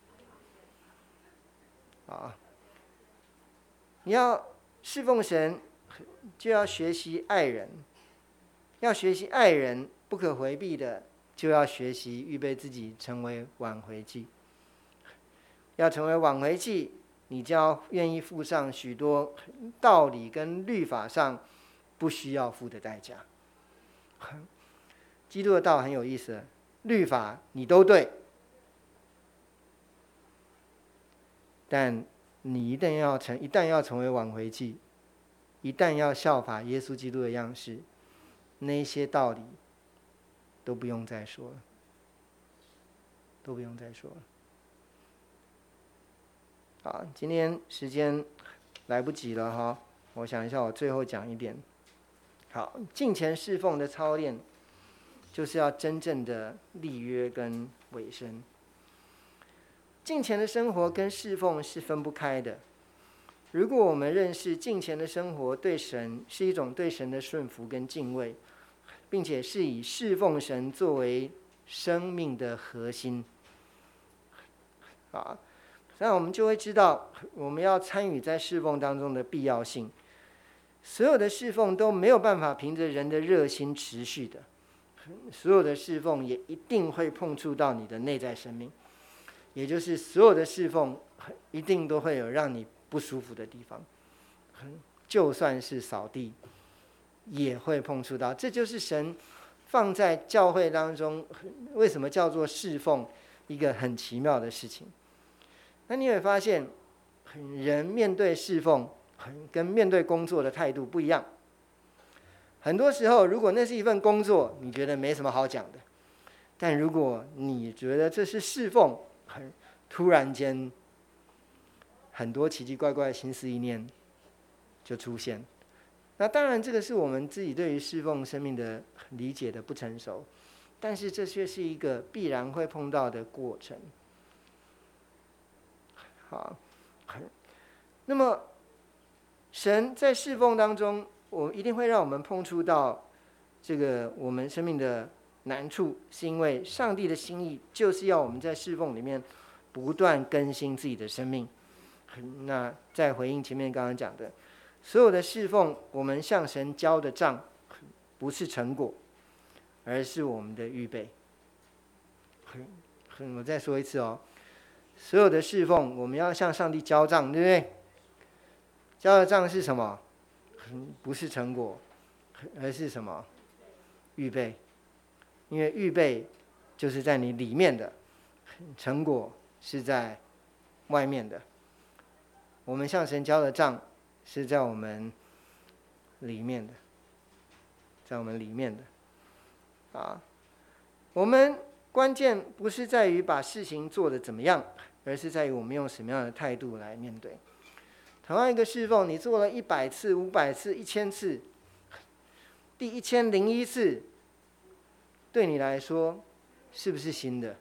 [SPEAKER 2] 你要侍奉神，就要学习爱人，要学习爱人，不可回避的就要学习预备自己成为挽回祭。要成为挽回祭，你就要愿意付上许多道理跟律法上不需要付的代价。基督的道很有意思，律法你都对，但你一旦要成为挽回祭，一旦要效法耶稣基督的样式，那些道理都不用再说了，都不用再说了。好，今天时间来不及了我想一下，我最后讲一点。好，敬虔侍奉的操练，就是要真正的立约跟委身。敬虔的生活跟侍奉是分不开的。如果我们认识敬虔的生活对神是一种对神的顺服跟敬畏，并且是以侍奉神作为生命的核心那我们就会知道我们要参与在侍奉当中的必要性。所有的侍奉都没有办法凭着人的热心持续的，所有的侍奉也一定会碰触到你的内在生命，也就是所有的侍奉一定都会有让你不舒服的地方，就算是扫地也会碰触到。这就是神放在教会当中为什么叫做侍奉一个很奇妙的事情。那你会发现人面对侍奉跟面对工作的态度不一样。很多时候如果那是一份工作，你觉得没什么好讲的，但如果你觉得这是侍奉，突然间很多奇奇怪怪的心思意念就出现。那当然这个是我们自己对于侍奉生命的理解的不成熟，但是这却是一个必然会碰到的过程。好，那么神在侍奉当中，我一定会让我们碰触到这个我们生命的难处，是因为上帝的心意就是要我们在侍奉里面不断更新自己的生命。那再回应前面刚刚讲的，所有的侍奉，我们向神交的账不是成果，而是我们的预备。 我再说一次哦，所有的侍奉我们要向上帝交账，对不对？交的账是什么？不是成果，而是什么？预备。因为预备就是在你里面的，成果是在外面的。我们向神交的账是在我们里面的，在我们里面的啊。我们关键不是在于把事情做得怎么样，而是在于我们用什么样的态度来面对。同样一个侍奉，你做了100次、500次、1000次，第1001次，对你来说是不是新的？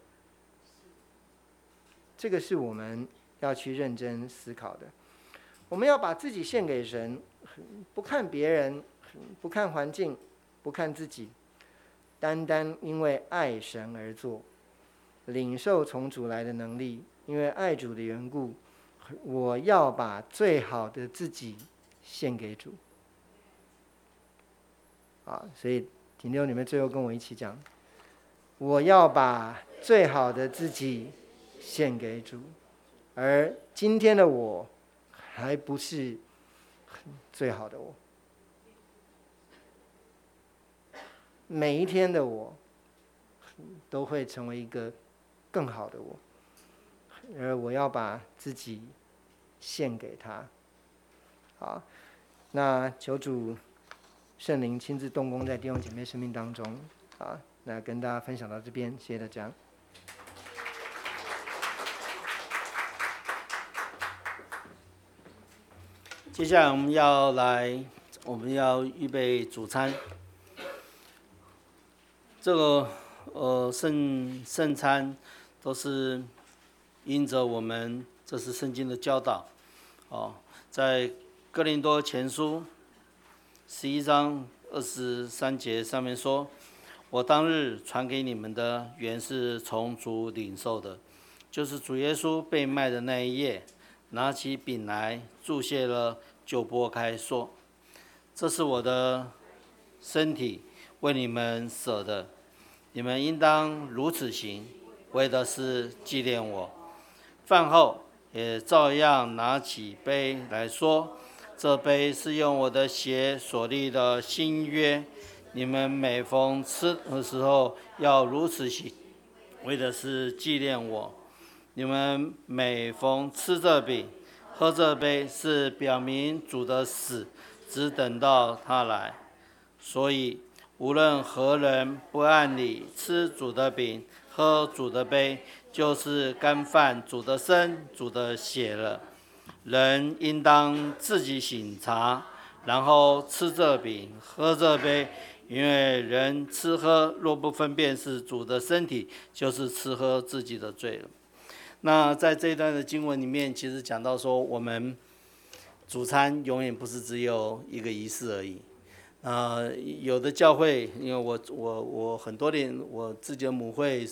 [SPEAKER 2] 这个是我们要去认真思考的。我们要把自己献给神，不看别人，不看环境，不看自己，单单因为爱神而做，领受从主来的能力。因为爱主的缘故，我要把最好的自己献给主。所以请弟兄你们最后跟我一起讲，我要把最好的自己献给主。而今天的我还不是最好的我，每一天的我都会成为一个更好的我，而我要把自己献给他。好，那求主圣灵亲自动工在弟兄姐妹生命当中。那跟大家分享到这边，谢谢大家。
[SPEAKER 3] 接下来我们要预备主餐。这个圣餐都是因着我们这是圣经的教导。在哥林多前书11章23节上面说，我当日传给你们的原是从主领受的，就是主耶稣被卖的那一夜，拿起饼来祝谢了，就拨开说，这是我的身体，为你们舍的，你们应当如此行，为的是纪念我。饭后也照样拿起杯来说，这杯是用我的血所立的新约，你们每逢吃的时候要如此行，为的是纪念我。你们每逢吃这饼喝这杯，是表明主的死，只等到他来。所以无论何人不按理吃主的饼喝主的杯，就是干犯主的身主的血了。人应当自己省察，然后吃这饼喝这杯，因为人吃喝若不分辨是主的身体，就是吃喝自己的罪了。那在这一段的经文里面，其实讲到说，我们主餐永远不是只有一个仪式而已。有的教会，因为我很多年我自己的母会